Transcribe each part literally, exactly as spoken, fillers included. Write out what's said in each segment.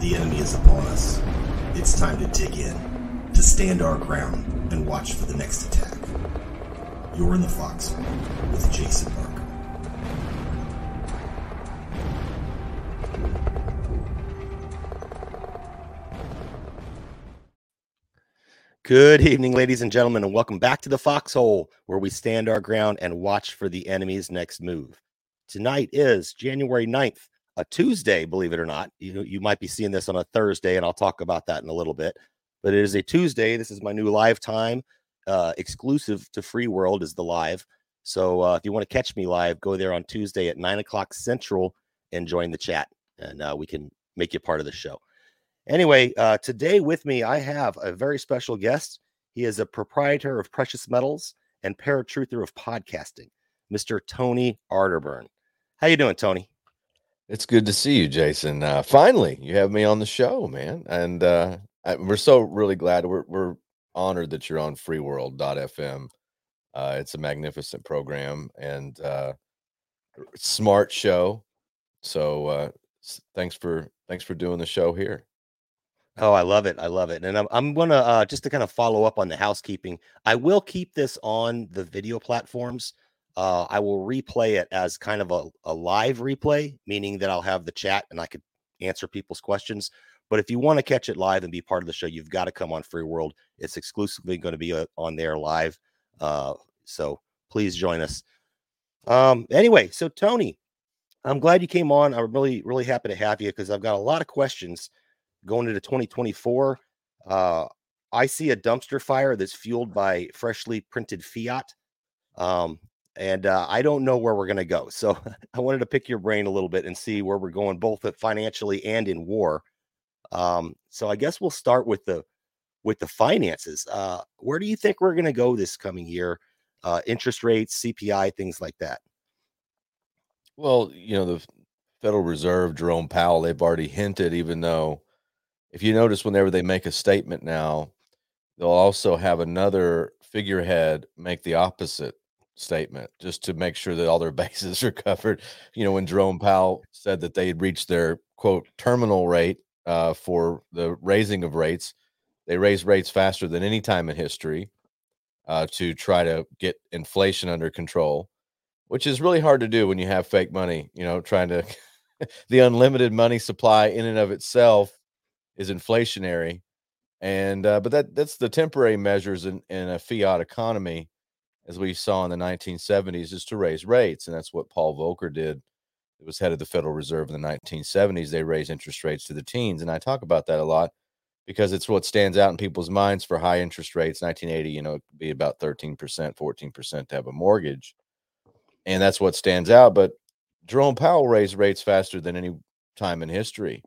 The enemy is upon us. It's time to dig in, to stand our ground, and watch for the next attack. You're in the Foxhole with Jason Markham. Good evening, ladies and gentlemen, and welcome back to the Foxhole, where we stand our ground and watch for the enemy's next move. Tonight is January ninth, a Tuesday, believe it or not. You, you might be seeing this on a Thursday, and I'll talk about that in a little bit. But it is a Tuesday. This is my new live time, uh, exclusive to Free World is the live. So uh, if you want to catch me live, go there on Tuesday at nine o'clock Central and join the chat, and uh, we can make you part of the show. Anyway, uh, today with me, I have a very special guest. He is a proprietor of precious metals and paratruther of podcasting, Mister Tony Arterburn. How you doing, Tony? It's good to see you, Jason. Uh, finally, you have me on the show, man. And uh, I, we're so really glad. We're, we're honored that you're on free world dot f m. Uh, it's a magnificent program and uh, smart show. So uh, thanks for thanks for doing the show here. Oh, I love it. I love it. And I'm, I'm going to, uh, just to kind of follow up on the housekeeping, I will keep this on the video platforms. Uh, I will replay it as kind of a, a live replay, meaning that I'll have the chat and I could answer people's questions. But if you want to catch it live and be part of the show, you've got to come on Free World. It's exclusively going to be uh, on there live. Uh, so please join us. Um, anyway, so Tony, I'm glad you came on. I'm really, really happy to have you because I've got a lot of questions going into twenty twenty-four. Uh, I see a dumpster fire that's fueled by freshly printed fiat. Um, and uh, I don't know where we're going to go. So I wanted to pick your brain a little bit and see where we're going, both financially and in war. Um, so I guess we'll start with the with the finances. Uh, where do you think we're going to go this coming year? Uh, interest rates, C P I, things like that. Well, you know, the Federal Reserve, Jerome Powell, they've already hinted, even though if you notice, whenever they make a statement now, they'll also have another figurehead make the opposite statement just to make sure that all their bases are covered. You know, when Jerome Powell said that they had reached their, quote, terminal rate uh, for the raising of rates, they raised rates faster than any time in history uh, to try to get inflation under control, which is really hard to do when you have fake money, you know, trying to the unlimited money supply in and of itself is inflationary. And uh, but that that's the temporary measures in, in a fiat economy, as we saw in the nineteen seventies, is to raise rates. And that's what Paul Volcker did. It was head of the Federal Reserve in the nineteen seventies. They raised interest rates to the teens. And I talk about that a lot because it's what stands out in people's minds for high interest rates. nineteen eighty, you know, it could be about thirteen percent, fourteen percent to have a mortgage. And that's what stands out. But Jerome Powell raised rates faster than any time in history.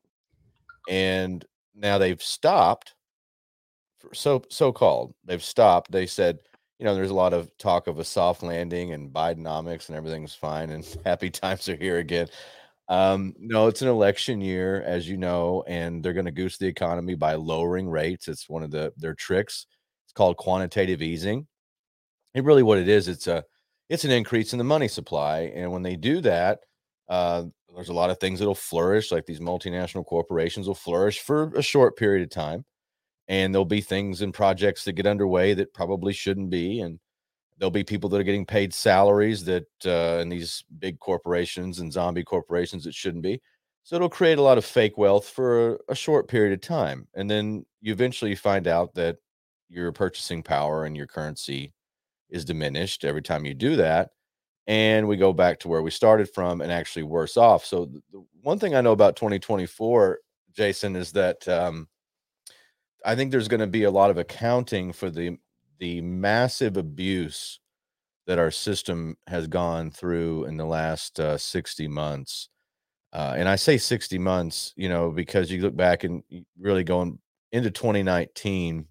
And now they've stopped, for so so-called. They've stopped. They said, you know, there's a lot of talk of a soft landing and Bidenomics and everything's fine and happy times are here again. Um, no, it's an election year, as you know, and they're going to goose the economy by lowering rates. It's one of the their tricks. It's called quantitative easing. And really what it is, it's a it's an increase in the money supply. And when they do that, uh, there's a lot of things that'll flourish, like these multinational corporations will flourish for a short period of time. And there'll be things and projects that get underway that probably shouldn't be. And there'll be people that are getting paid salaries that uh, in these big corporations and zombie corporations that shouldn't be. So it'll create a lot of fake wealth for a, a short period of time. And then you eventually find out that your purchasing power and your currency is diminished every time you do that. And we go back to where we started from and actually worse off. So the, the one thing I know about twenty twenty-four, Jason, is that um, I think there's going to be a lot of accounting for the the massive abuse that our system has gone through in the last uh, sixty months. Uh, and I say sixty months, you know, because you look back and really going into twenty nineteen.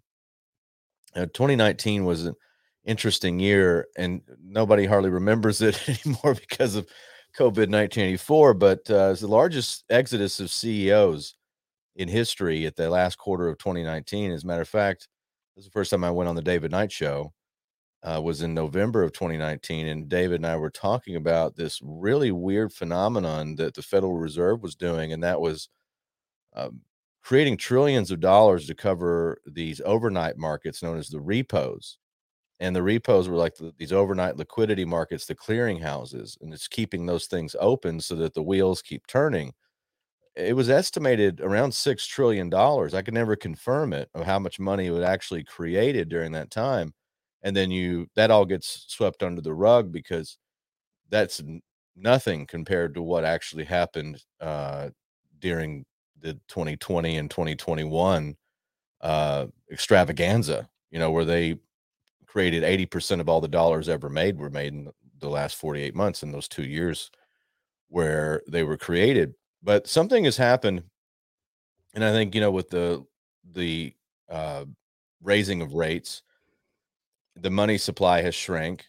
Uh, twenty nineteen was an interesting year, and nobody hardly remembers it anymore because of COVID nineteen eighty-four. But uh, it's the largest exodus of C E Os in history at the last quarter of twenty nineteen. As a matter of fact, this is the first time I went on the David Knight Show. Uh, was in November of twenty nineteen, and David and I were talking about this really weird phenomenon that the Federal Reserve was doing, and that was um, creating trillions of dollars to cover these overnight markets known as the repos. And the repos were like the, these overnight liquidity markets, the clearing houses, and it's keeping those things open so that the wheels keep turning. It was estimated around six trillion dollars. I could never confirm it of how much money it was actually created during that time. And then you, that all gets swept under the rug because that's n- nothing compared to what actually happened uh, during the twenty twenty and twenty twenty-one uh, extravaganza, you know, where they created eighty percent of all the dollars ever made were made in the last forty-eight months in those two years where they were created. But something has happened. And I think, you know, with the, the uh, raising of rates, the money supply has shrank.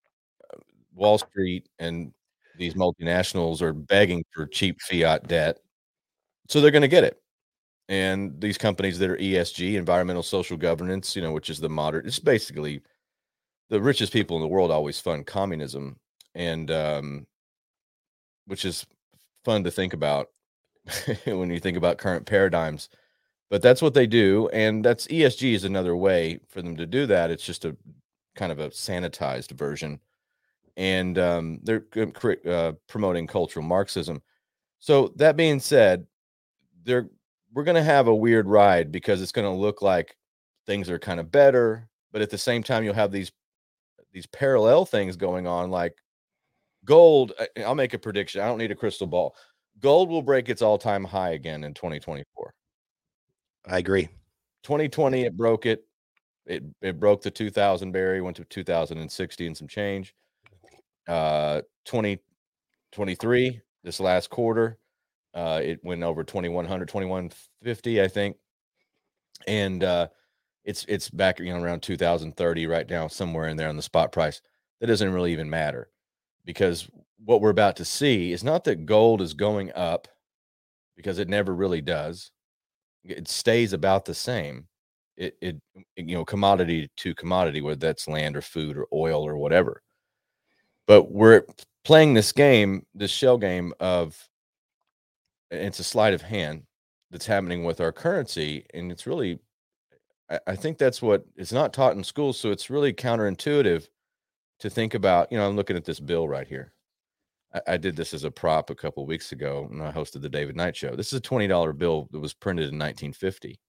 Wall Street and these multinationals are begging for cheap fiat debt. So they're going to get it. And these companies that are E S G, environmental social governance, you know, which is the modern, it's basically the richest people in the world always fund communism, and um, which is fun to think about when you think about current paradigms. But that's what they do, and that's E S G is another way for them to do that. It's just a kind of a sanitized version, and um, they're uh, promoting cultural Marxism. So that being said, they're we're going to have a weird ride because it's going to look like things are kind of better, but at the same time, you'll have these these parallel things going on, like gold. I'll make a prediction. I don't need a crystal ball. Gold will break its all-time high again in twenty twenty-four. I agree. twenty twenty, it broke it. It it broke the two thousand barrier, went to two thousand sixty and some change. Uh, twenty twenty-three, this last quarter, uh, it went over twenty-one hundred, twenty-one fifty, I think. And uh, it's it's back, you know, around two thousand thirty right now, somewhere in there on the spot price. That doesn't really even matter, because what we're about to see is not that gold is going up, because it never really does. It stays about the same. It, it, you know, commodity to commodity, whether that's land or food or oil or whatever. But we're playing this game, this shell game of, it's a sleight of hand that's happening with our currency. And it's really, I, I think that's what is not taught in school. So it's really counterintuitive to think about, you know, I'm looking at this bill right here. I, I did this as a prop a couple of weeks ago when I hosted the David Knight Show. This is a twenty dollar bill that was printed in nineteen fifty.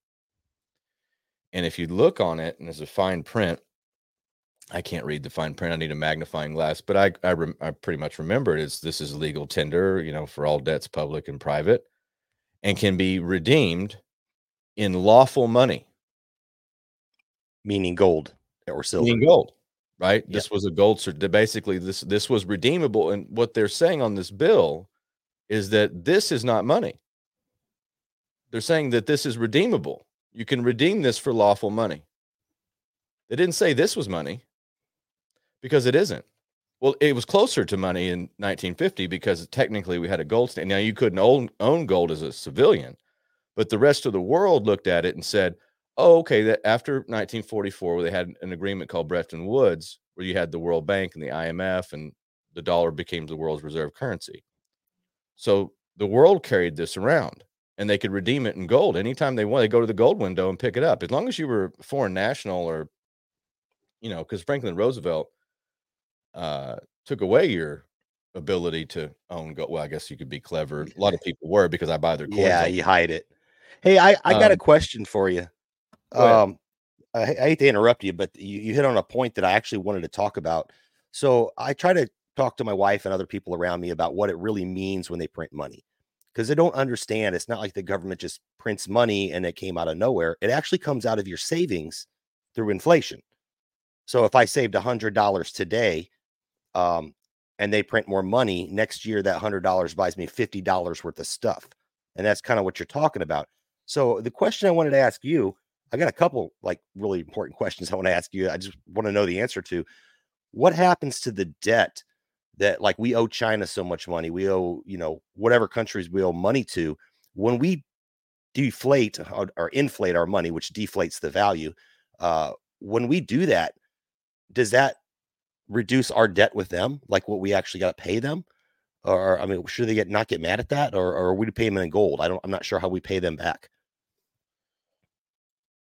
And if you look on it, and there's a fine print, I can't read the fine print. I need a magnifying glass, but I I, rem, I pretty much remember it is this is legal tender, you know, for all debts, public and private, and can be redeemed in lawful money, meaning gold or silver. Meaning gold, right? Yep. This was a gold cert. Basically, this this was redeemable, and what they're saying on this bill is that this is not money. They're saying that this is redeemable. You can redeem this for lawful money. They didn't say this was money, because it isn't. Well, it was closer to money in nineteen fifty because technically we had a gold standard. Now, you couldn't own, own gold as a civilian, but the rest of the world looked at it and said, oh, okay, that after nineteen forty-four, where they had an agreement called Bretton Woods, where you had the World Bank and the I M F, and the dollar became the world's reserve currency. So the world carried this around, and they could redeem it in gold anytime they want. They go to the gold window and pick it up, as long as you were foreign national, or, you know, because Franklin Roosevelt uh, took away your ability to own gold. Well, I guess you could be clever. A lot of people were, because I buy their coins. Yeah, you hide it. Hey, I, I got Um, a question for you. Um, I, I hate to interrupt you, but you, you hit on a point that I actually wanted to talk about. So I try to talk to my wife and other people around me about what it really means when they print money, because they don't understand. It's not like the government just prints money and it came out of nowhere. It actually comes out of your savings through inflation. So if I saved a hundred dollars today, um, and they print more money next year, that hundred dollars buys me fifty dollars worth of stuff. And that's kind of what you're talking about. So the question I wanted to ask you, I got a couple like really important questions I want to ask you. I just want to know the answer to: what happens to the debt that, like, we owe China so much money? We owe, you know, whatever countries we owe money to. When we deflate or, or inflate our money, which deflates the value, uh, when we do that, does that reduce our debt with them, like what we actually got to pay them? Or, I mean, should they get not get mad at that, or, or are we to pay them in gold? I don't, I'm not sure how we pay them back.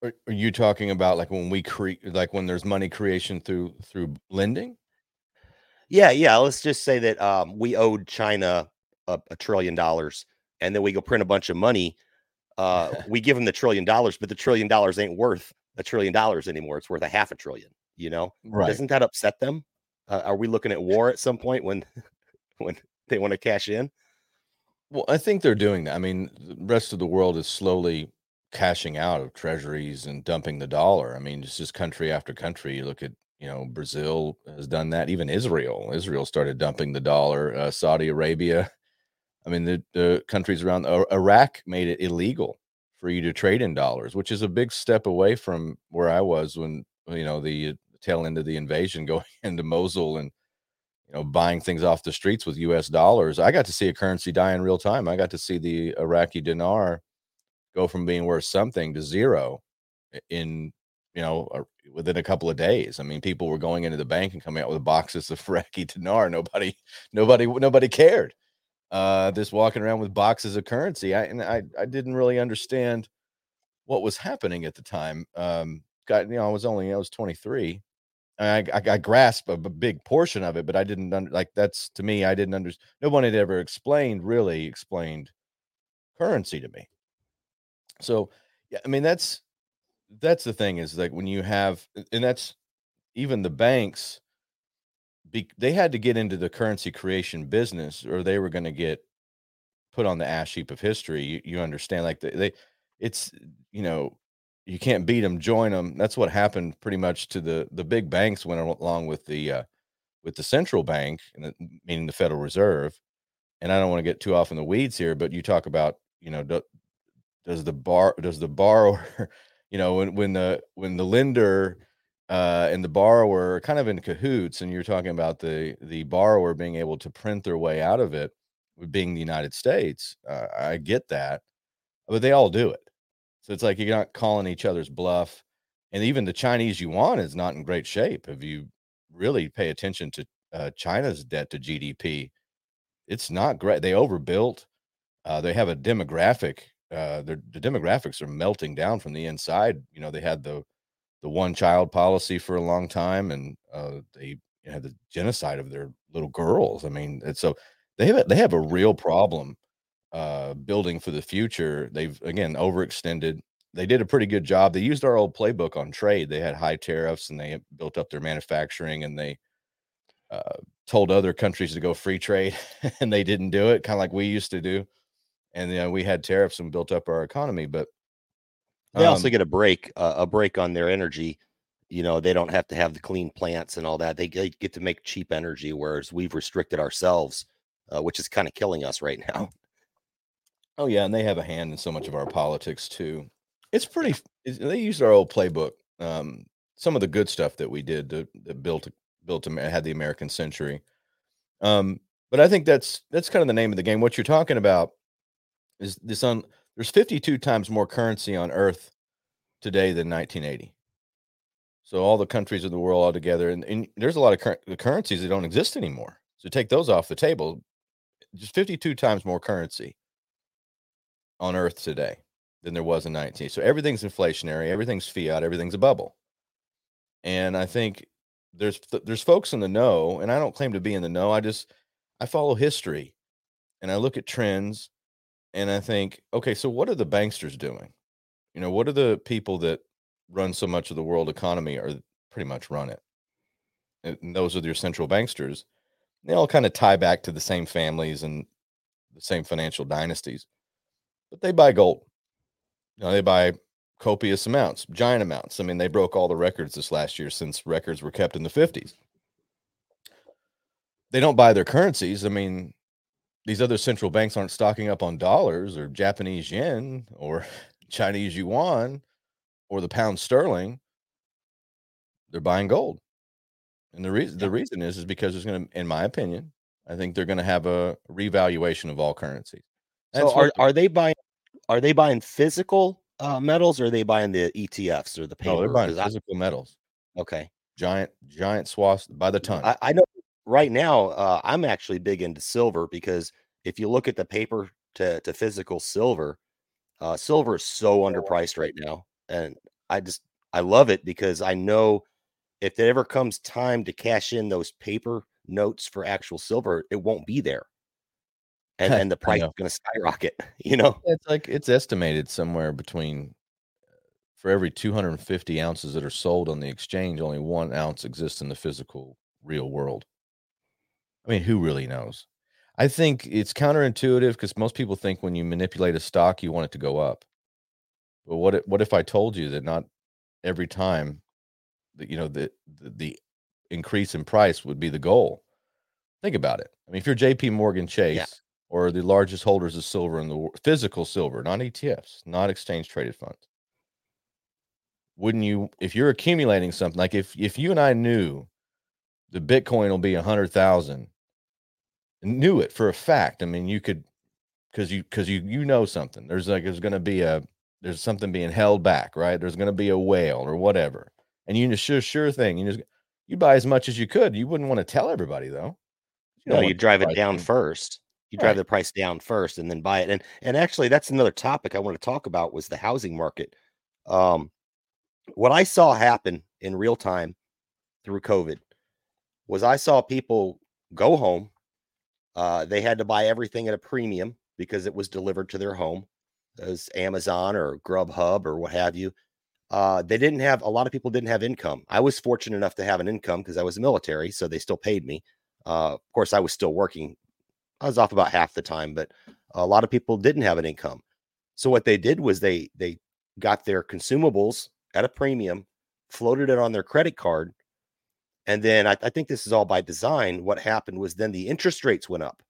Are, are you talking about like when we create, like when there's money creation through through lending? Yeah, yeah. Let's just say that um, we owed China a, a trillion dollars, and then we go print a bunch of money. Uh, we give them the trillion dollars, but the trillion dollars ain't worth a trillion dollars anymore. It's worth a half a trillion. You know, Right. doesn't that upset them? Uh, are we looking at war at some point when when they want to cash in? Well, I think they're doing that. I mean, the rest of the world is slowly cashing out of treasuries and dumping the dollar. I mean, it's just country after country. You look at, you know, Brazil has done that. Even Israel, Israel started dumping the dollar. Uh, Saudi Arabia. I mean, the, the countries around uh, Iraq made it illegal for you to trade in dollars, which is a big step away from where I was when, you know, the tail end of the invasion, going into Mosul and, you know, buying things off the streets with U S dollars. I got to see a currency die in real time. I got to see the Iraqi dinar go from being worth something to zero in, you know, uh, within a couple of days. I mean, people were going into the bank and coming out with boxes of Iraqi dinar. Nobody, nobody, nobody cared. Uh, just walking around with boxes of currency. I and I, I didn't really understand what was happening at the time. Um, got you know, I was only I was twenty-three. I, I, I grasped a, b- big portion of it, but I didn't under, like that's to me. I didn't understand. No one had ever explained really explained currency to me. So yeah, I mean that's that's the thing is like when you have, and that's even the banks. Be, they had to get into the currency creation business, or they were going to get put on the ash heap of history. You, you understand, like they, they, it's you know, you can't beat them, join them. That's what happened pretty much to the the big banks went along with the uh, with the central bank, and the, meaning the Federal Reserve. And I don't want to get too off in the weeds here, but you talk about, you know, do, does the bar does the borrower, you know, when when the when the lender uh, and the borrower are kind of in cahoots, and you're talking about the the borrower being able to print their way out of it, with being the United States. Uh, I get that, but they all do it. So it's like you're not calling each other's bluff. And even the Chinese yuan is not in great shape. If you really pay attention to uh, China's debt to G D P, it's not great. They overbuilt. Uh, they have a demographic. Uh, the demographics are melting down from the inside. You know, they had the the one child policy for a long time, and uh, they had the genocide of their little girls. I mean, and so they have a, they have a real problem uh, building for the future. They've again overextended. They did a pretty good job. They used our old playbook on trade. They had high tariffs, and they built up their manufacturing, and they uh, told other countries to go free trade, and they didn't do it, kind of like we used to do. And you know, we had tariffs and built up our economy, but They also um, get a break, uh, a break on their energy. You know, they don't have to have the clean plants and all that. They, they get to make cheap energy, whereas we've restricted ourselves, uh, which is kind of killing us right now. oh yeah, and they have a hand in so much of our politics too. It's pretty. It's, they used our old playbook. Um, some of the good stuff that we did to, that built built Amer- had the American century. Um, but I think that's that's kind of the name of the game. What you're talking about is this on. There's fifty-two times more currency on Earth today than nineteen eighty. So all the countries of the world all together, and, and there's a lot of cur- currencies that don't exist anymore. So take those off the table. Just fifty-two times more currency on Earth today than there was in nineteen. So everything's inflationary, everything's fiat, everything's a bubble. And I think there's there's folks in the know, and I don't claim to be in the know. I just I follow history, and I look at trends, and I think, okay, so what are the banksters doing? You know, what are the people that run so much of the world economy, or pretty much run it? And those are your central banksters. They all kind of tie back to the same families and the same financial dynasties, but they buy gold. You know, they buy copious amounts, giant amounts. I mean, they broke all the records this last year since records were kept in the fifties. They don't buy their currencies. I mean, these other central banks aren't stocking up on dollars or Japanese yen or Chinese yuan or the pound sterling. They're buying gold. And the reason the reason is is because there's going to, in my opinion, I think they're going to have a revaluation of all currencies. So That's what are are they buying are they buying physical uh, metals, or are they buying the E T Fs or the no, they're paper? buying 'Cause I, physical metals, okay, giant giant swaths by the ton. I, I know right now uh, I'm actually big into silver, because if you look at the paper to to physical silver, uh, silver is so underpriced right now, and I just I love it because I know if it ever comes time to cash in those paper notes for actual silver, it won't be there. And and the price is going to skyrocket, you know? It's like it's estimated somewhere between for every two hundred fifty ounces that are sold on the exchange, only one ounce exists in the physical real world. I mean, who really knows? I think it's counterintuitive because most people think when you manipulate a stock, you want it to go up. But what if, what if I told you that not every time that, you know, the, the, the increase in price would be the goal? Think about it. I mean, if you're J P Morgan Chase yeah. or the largest holders of silver in the world, physical silver, not E T Fs, not exchange traded funds, wouldn't you, if you're accumulating something, like if, if you and I knew the Bitcoin will be a hundred thousand, knew it for a fact. I mean, you could, cause you, cause you, you know, something, there's like, there's going to be a, there's something being held back, right? There's going to be a whale or whatever. And you just sure, sure thing. You just, you buy as much as you could. You wouldn't want to tell everybody though. You no, you drive it down thing. first. You drive right. the price down first and then buy it. And, and actually that's another topic I want to talk about was the housing market. Um, what I saw happen in real time through COVID was I saw people go home. Uh, they had to buy everything at a premium because it was delivered to their home as Amazon or Grubhub or what have you. Uh, they didn't have, a lot of people didn't have income. I was fortunate enough to have an income because I was military. So they still paid me. Uh, of course, I was still working. I was off about half the time, but a lot of people didn't have an income. So what they did was they, they got their consumables at a premium, floated it on their credit card. And then I, I think this is all by design. What happened was then the interest rates went up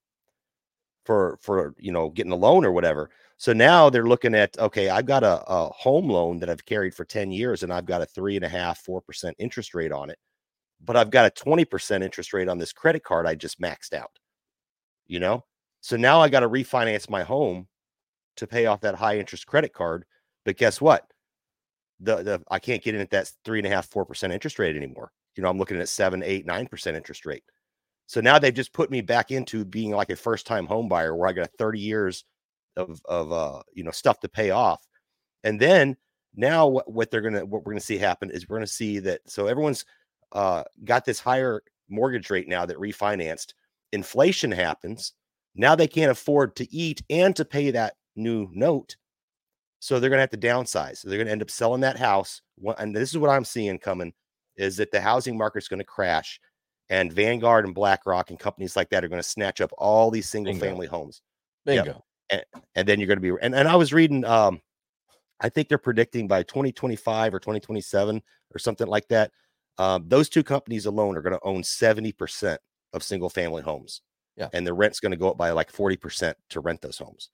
for, for, you know, getting a loan or whatever. So now they're looking at, okay, I've got a, a home loan that I've carried for ten years and I've got a three and a half, four percent interest rate on it, but I've got a twenty percent interest rate on this credit card I just maxed out, you know? So now I got to refinance my home to pay off that high interest credit card. But guess what? The, the, I can't get in at that three and a half, four percent interest rate anymore. You know, I'm looking at seven, eight, nine percent interest rate. So now they've just put me back into being like a first time home buyer where I got thirty years of, of, uh, you know, stuff to pay off. And then now what, what they're going to, what we're going to see happen is we're going to see that. So everyone's uh, got this higher mortgage rate now that refinanced. Inflation happens. Now they can't afford to eat and to pay that new note. So they're going to have to downsize. So they're going to end up selling that house. And this is what I'm seeing coming is that the housing market's going to crash and Vanguard and BlackRock and companies like that are going to snatch up all these single Bingo. family homes. Bingo. Yep. And, and then you're going to be, and, and I was reading, um, I think they're predicting by twenty twenty-five or twenty twenty-seven or something like that. Um, those two companies alone are going to own seventy percent of single family homes. Yeah. And the rent's going to go up by like forty percent to rent those homes.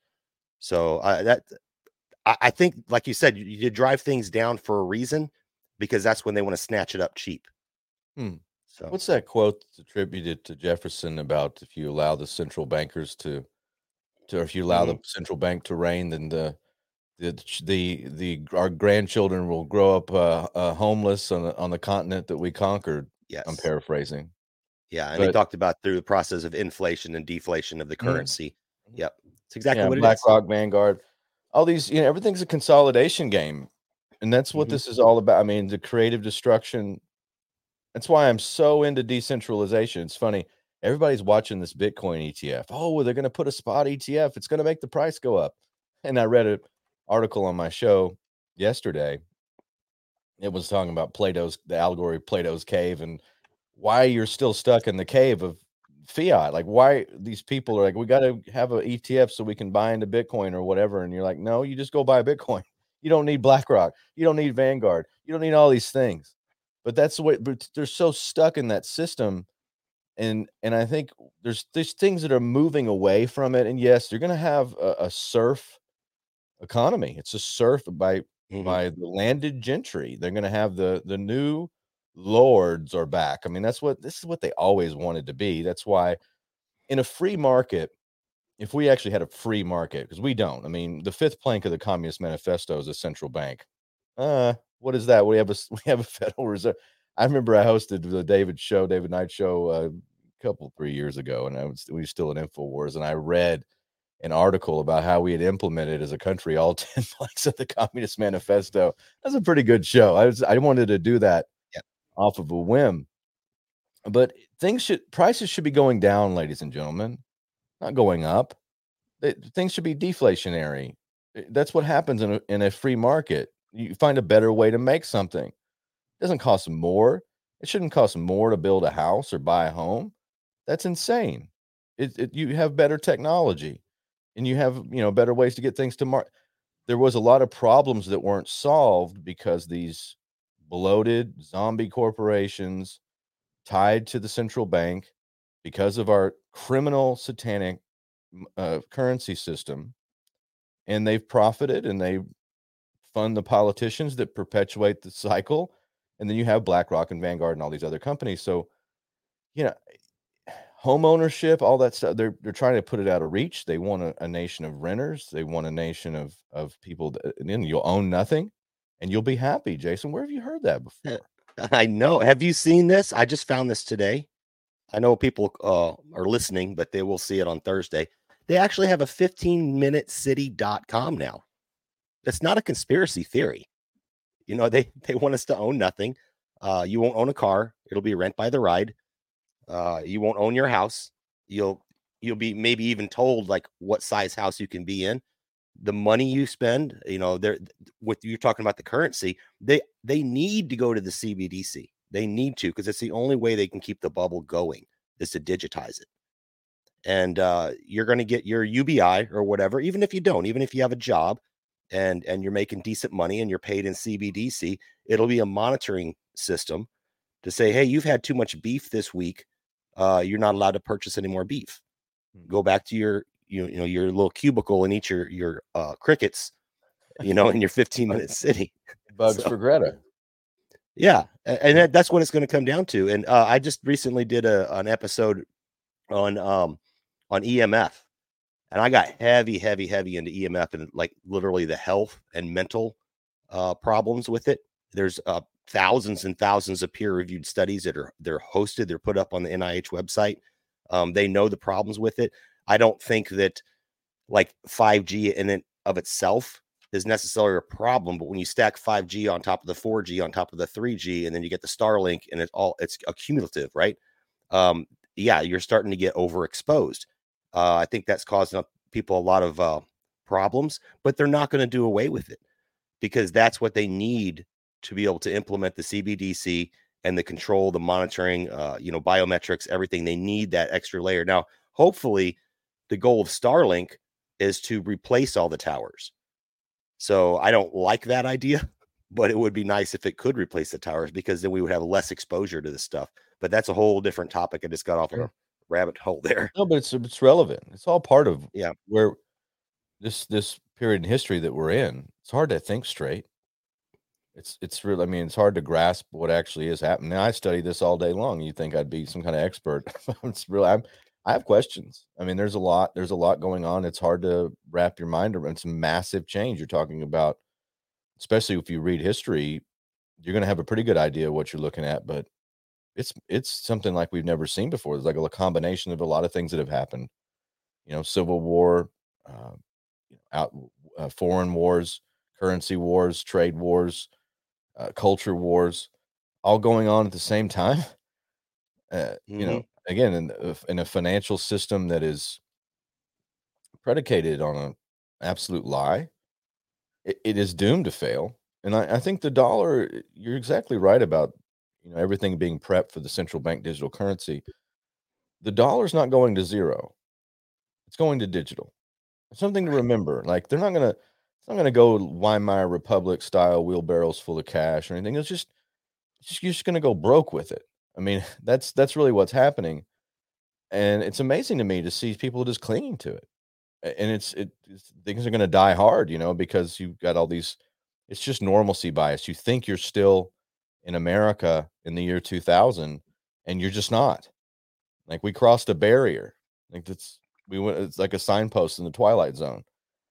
So uh, that, I, I think, like you said, you, you drive things down for a reason because that's when they want to snatch it up cheap. Hmm. So what's that quote attributed to Jefferson about if you allow the central bankers to, to or if you allow mm-hmm. the central bank to reign, then the the the the our grandchildren will grow up uh, uh, homeless on the, on the continent that we conquered. Yes, I'm paraphrasing. Yeah, and but, they talked about through the process of inflation and deflation of the currency. Mm-hmm. Yep, it's exactly yeah, what it Black is. BlackRock, Vanguard, all these, you know, everything's a consolidation game, and that's what mm-hmm. this is all about. I mean, the creative destruction. That's why I'm so into decentralization. It's funny. Everybody's watching this Bitcoin E T F. Oh, well, they're going to put a spot E T F. It's going to make the price go up. And I read an article on my show yesterday. It was talking about Plato's, the allegory of Plato's cave and why you're still stuck in the cave of fiat. Like why these people are like, we got to have an E T F so we can buy into Bitcoin or whatever. And you're like, no, you just go buy Bitcoin. You don't need BlackRock. You don't need Vanguard. You don't need all these things. But that's the way, but they're so stuck in that system. And, and I think there's, there's things that are moving away from it. And yes, you're going to have a, a serf economy. It's a serf by, mm-hmm. by the landed gentry. They're going to have the, the new lords are back. I mean, that's what, this is what they always wanted to be. That's why in a free market, if we actually had a free market, because we don't, I mean, the fifth plank of the Communist Manifesto is a central bank. Uh, What is that? We have a we have a Federal Reserve. I remember I hosted the David show, David Knight show, uh, a couple three years ago, and I was we were still at InfoWars, and I read an article about how we had implemented as a country all ten planks of the Communist Manifesto. That's a pretty good show. I was I wanted to do that yeah. off of a whim. But things should prices should be going down, ladies and gentlemen, not going up. They, things should be deflationary. That's what happens in a, in a free market. You find a better way to make something. It doesn't cost more. It shouldn't cost more to build a house or buy a home. That's insane. It, it you have better technology, and you have you know better ways to get things to market. There was a lot of problems that weren't solved because these bloated zombie corporations tied to the central bank, because of our criminal satanic uh, currency system, and they've profited and they fund the politicians that perpetuate the cycle. And then you have BlackRock and Vanguard and all these other companies. So, you know, home ownership, all that stuff, they're they're trying to put it out of reach. They want a, a nation of renters. They want a nation of of people that, and then you'll own nothing and you'll be happy. Jason, where have you heard that before? I know. Have you seen this? I just found this today. I know people uh, are listening, but they will see it on Thursday. They actually have a fifteen minute city dot com now. That's not a conspiracy theory. You know, they, they want us to own nothing. Uh, you won't own a car. It'll be rent by the ride. Uh, you won't own your house. You'll, you'll be maybe even told like what size house you can be in. The money you spend, you know, they're with you're talking about the currency. They, they need to go to the C B D C. They need to, because it's the only way they can keep the bubble going is to digitize it. And uh, you're going to get your U B I or whatever, even if you don't, even if you have a job and, and you're making decent money and you're paid in C B D C, it'll be a monitoring system to say, hey, you've had too much beef this week. Uh, you're not allowed to purchase any more beef. Go back to your, you, you know, your little cubicle and eat your, your uh, crickets, you know, in your fifteen minute city. Bugs so, for Greta. Yeah. And that, that's what it's going to come down to. And uh, I just recently did a, an episode on, um, on E M F, and I got heavy, heavy, heavy into E M F and like literally the health and mental uh, problems with it. There's uh, thousands and thousands of peer reviewed studies that are, they're hosted. They're put up on the N I H website. Um, they know the problems with it. I don't think that like five G in and of itself is necessarily a problem, but when you stack five G on top of the four G, on top of the three G, and then you get the Starlink, and it's all, it's accumulative, right? Um, yeah, you're starting to get overexposed. Uh, I think that's causing people a lot of uh, problems, but they're not going to do away with it because that's what they need to be able to implement the C B D C and the control, the monitoring, uh, you know, biometrics, everything. They need that extra layer. Now, hopefully the goal of Starlink is to replace all the towers. So I don't like that idea, but it would be nice if it could replace the towers, because then we would have less exposure to this stuff. But that's a whole different topic. I just got off sure. a rabbit hole there. No, but it's it's relevant. It's all part of yeah where this this period in history that we're in. It's hard to think straight. It's it's really, I mean, it's hard to grasp what actually is happening. Now, I study this all day long. You think I'd be some kind of expert? It's really, I'm, I have questions. I mean, there's a lot, there's a lot going on. It's hard to wrap your mind around. It's a massive change you're talking about, especially if you read history. You're going to have a pretty good idea of what you're looking at, but it's it's something like we've never seen before. There's like a combination of a lot of things that have happened. You know, civil war, uh, out uh, foreign wars, currency wars, trade wars, uh, culture wars, all going on at the same time. Uh, mm-hmm. You know, again, in, in a financial system that is predicated on an absolute lie, it, it is doomed to fail. And I, I think the dollar, you're exactly right about, you know, everything being prepped for the central bank digital currency. The dollar's not going to zero. It's going to digital. It's something to remember. Like, they're not going to, it's not going to go Weimar Republic style wheelbarrows full of cash or anything. It's just, it's just you're just going to go broke with it. I mean, that's, that's really what's happening. And it's amazing to me to see people just clinging to it. And it's, it, it's, things are going to die hard, you know, because you've got all these, it's just normalcy bias. You think you're still in America in the year two thousand, and you're just not. Like, we crossed a barrier. Like, that's, we went, it's like a signpost in the Twilight Zone.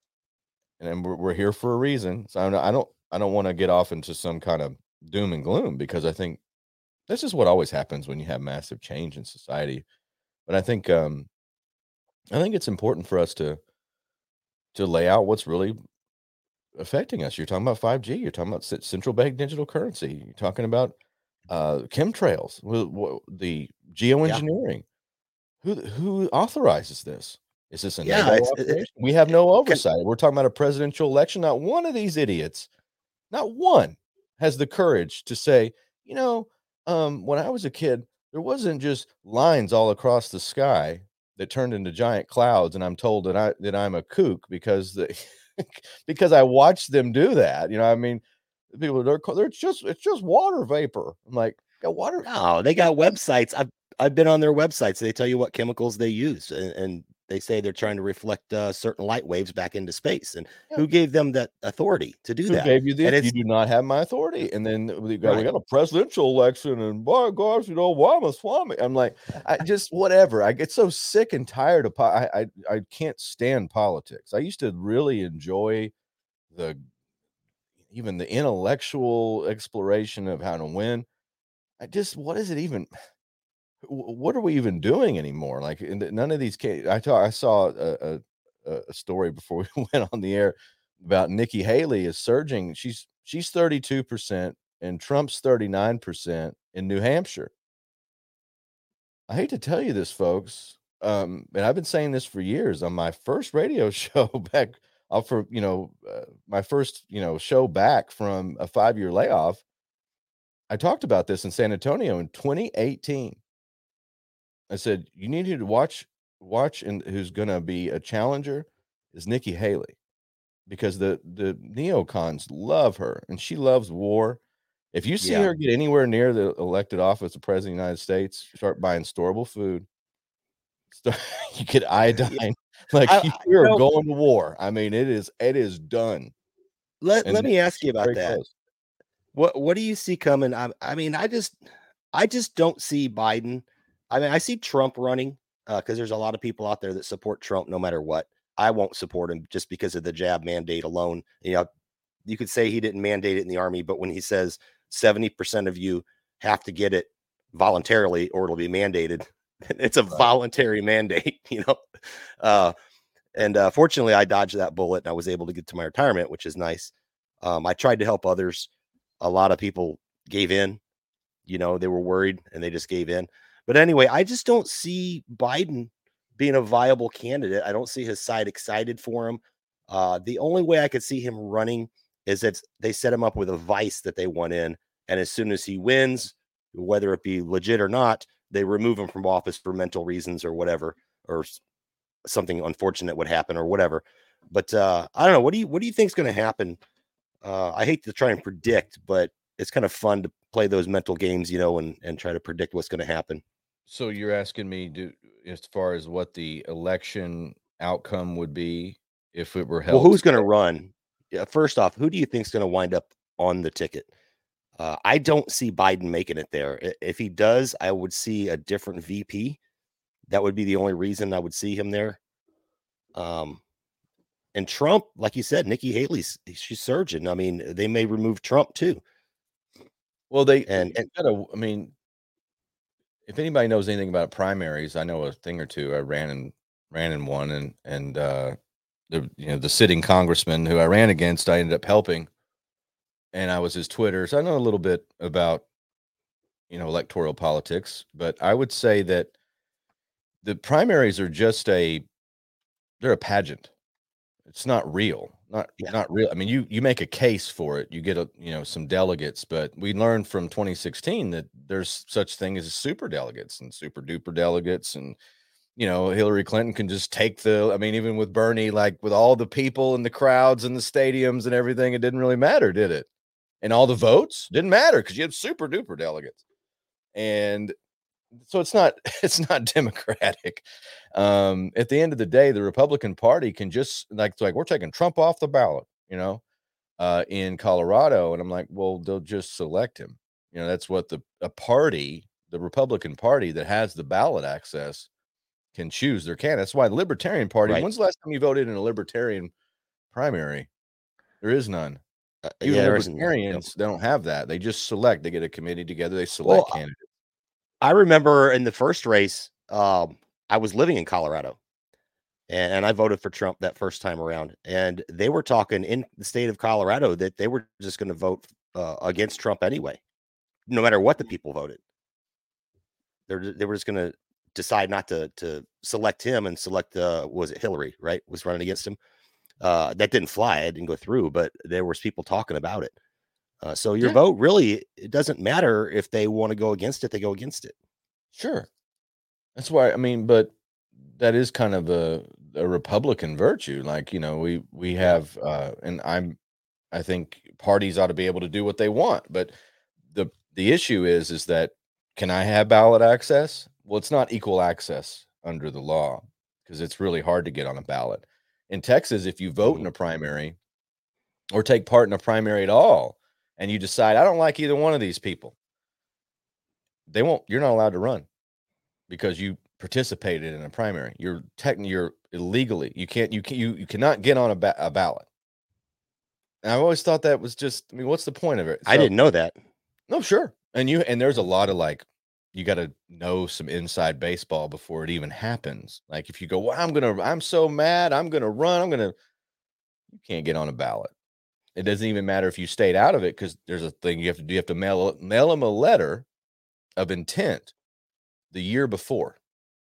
And we're, we're here for a reason. So I don't, I don't, I don't want to get off into some kind of doom and gloom, because I think this is what always happens when you have massive change in society. But I think, um, I think it's important for us to to lay out what's really affecting us. You're talking about five G. You're talking about central bank digital currency. You're talking about uh, chemtrails, the geoengineering. Yeah. Who who authorizes this? Is this a yeah, NATO it's, operation? it, we have no it, oversight. Can, We're talking about a presidential election. Not one of these idiots, not one, has the courage to say, you know, um, when I was a kid, there wasn't just lines all across the sky that turned into giant clouds, and I'm told that I that I'm a kook because the because I watched them do that. You know, I mean, people they're they're just it's just water vapor. I'm like, yeah, water. No, they got websites. I've I've been on their websites. They tell you what chemicals they use, and, and they say they're trying to reflect uh, certain light waves back into space. And yeah. who gave them that authority to do who that? Who gave you this? And you do not have my authority. And then we got, right. we got a presidential election, and by gosh, you know, Ramaswamy. I'm like, I just whatever. I get so sick and tired of. Po- I, I I can't stand politics. I used to really enjoy the even the intellectual exploration of how to win. I just what is it even? What are we even doing anymore? Like none of these cases. I thought I saw a, a, a story before we went on the air about Nikki Haley is surging. She's she's thirty-two percent and Trump's thirty-nine percent in New Hampshire. I hate to tell you this, folks, um, and I've been saying this for years. On my first radio show back, uh, for you know, uh, my first you know show back from a five-year layoff, I talked about this in San Antonio in twenty eighteen. I said, you need to watch, watch, and who's going to be a challenger is Nikki Haley, because the the neocons love her, and she loves war. If you see yeah. her get anywhere near the elected office of president of the United States, start buying storable food. Start, you get iodine, yeah. like I, you're you know, going to war. I mean, it is it is done. Let and Let me ask you about that. Close. What What do you see coming? I, I mean, I just I just don't see Biden. I mean, I see Trump running because uh, there's a lot of people out there that support Trump no matter what. I won't support him just because of the jab mandate alone. You know, you could say he didn't mandate it in the army, but when he says seventy percent of you have to get it voluntarily or it'll be mandated, it's a right. voluntary mandate, you know. Uh, and uh, fortunately, I dodged that bullet and I was able to get to my retirement, which is nice. Um, I tried to help others. A lot of people gave in, you know, they were worried and they just gave in. But anyway, I just don't see Biden being a viable candidate. I don't see his side excited for him. Uh, the only way I could see him running is if they set him up with a vice that they want in. And as soon as he wins, whether it be legit or not, they remove him from office for mental reasons or whatever, or something unfortunate would happen or whatever. But uh, I don't know. What do you what do you think is going to happen? Uh, I hate to try and predict, but it's kind of fun to play those mental games, you know, and, and try to predict what's going to happen. So you're asking me, do as far as what the election outcome would be if it were held? Well, who's going to run? Yeah, first off, who do you think is going to wind up on the ticket? Uh, I don't see Biden making it there. If he does, I would see a different V P. That would be the only reason I would see him there. Um, and Trump, like you said, Nikki Haley's she's surging. I mean, they may remove Trump too. Well, they and, and gotta, I mean, if anybody knows anything about primaries, I know a thing or two. I ran in ran in one, and and uh, the you know the sitting congressman who I ran against, I ended up helping, and I was his Twitter. So I know a little bit about you know electoral politics, but I would say that the primaries are just a they're a pageant. It's not real. Not yeah. not real. I mean, you you make a case for it. You get a you know some delegates, but we learned from twenty sixteen that there's such thing as super delegates and super duper delegates, and you know Hillary Clinton can just take the. I mean, even with Bernie, like with all the people and the crowds and the stadiums and everything, it didn't really matter, did it? And all the votes didn't matter because you had super duper delegates, and so it's not it's not democratic. Um, at the end of the day, the Republican Party can just like like we're taking Trump off the ballot, you know, uh, in Colorado, and I'm like, well, they'll just select him. You know, that's what the a party, the Republican Party that has the ballot access, can choose their candidate. That's why the Libertarian Party. Right. When's the last time you voted in a Libertarian primary? There is none. Uh, Even yeah, Libertarians, they don't have that. They just select. They get a committee together. They select well, candidates. I remember in the first race, um, I was living in Colorado, and, and I voted for Trump that first time around. And they were talking in the state of Colorado that they were just going to vote uh, against Trump anyway, no matter what the people voted. They're they were just going to decide not to to select him and select uh, was it Hillary, right? Was running against him. Uh, that didn't fly. It didn't go through, but there was people talking about it. Uh, so your Yeah. vote really, it doesn't matter if they want to go against it, they go against it. Sure. That's why, I mean, but that is kind of a, a Republican virtue. Like, you know, we, we have, uh, and I'm, I think parties ought to be able to do what they want, but the, the issue is, is that, can I have ballot access? Well, it's not equal access under the law because it's really hard to get on a ballot. In Texas, if you vote Mhm. in a primary or take part in a primary at all, and you decide, I don't like either one of these people, they won't, you're not allowed to run because you participated in a primary. You're technically, you're illegally, you can't, you can, you, you cannot get on a, ba- a ballot. And I've always thought that was just, I mean, what's the point of it? I So- didn't know that. No, sure. And you, and there's a lot of like, you got to know some inside baseball before it even happens. Like if you go, well, I'm going to, I'm so mad, I'm going to run, I'm going to, you can't get on a ballot. It doesn't even matter if you stayed out of it because there's a thing you have to do. You have to mail, mail them a letter of intent the year before.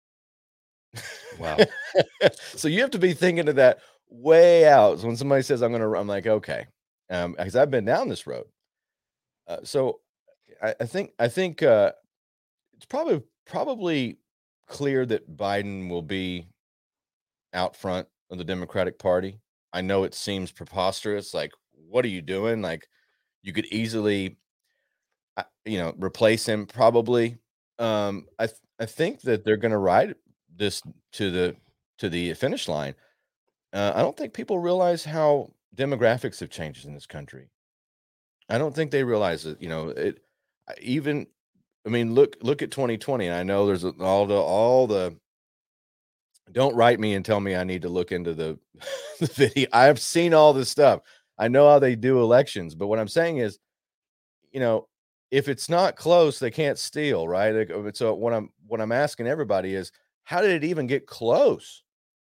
Wow. So you have to be thinking of that way out. So when somebody says, I'm going to, I'm like, okay. Um, because I've been down this road. Uh, so I, I think, I think, uh, it's probably, probably clear that Biden will be out front of the Democratic Party. I know it seems preposterous. Like, what are you doing? Like, you could easily, uh, you know, replace him probably. Um, I, th- I think that they're going to ride this to the, to the finish line. Uh, I don't think people realize how demographics have changed in this country. I don't think they realize that, you know, it even, I mean, look, look at twenty twenty. And I know there's all the, all the, don't write me and tell me I need to look into the, the video. I've seen all this stuff. I know how they do elections, but what I'm saying is, you know, if it's not close, they can't steal, right? Like, so what I'm, what I'm asking everybody is, how did it even get close?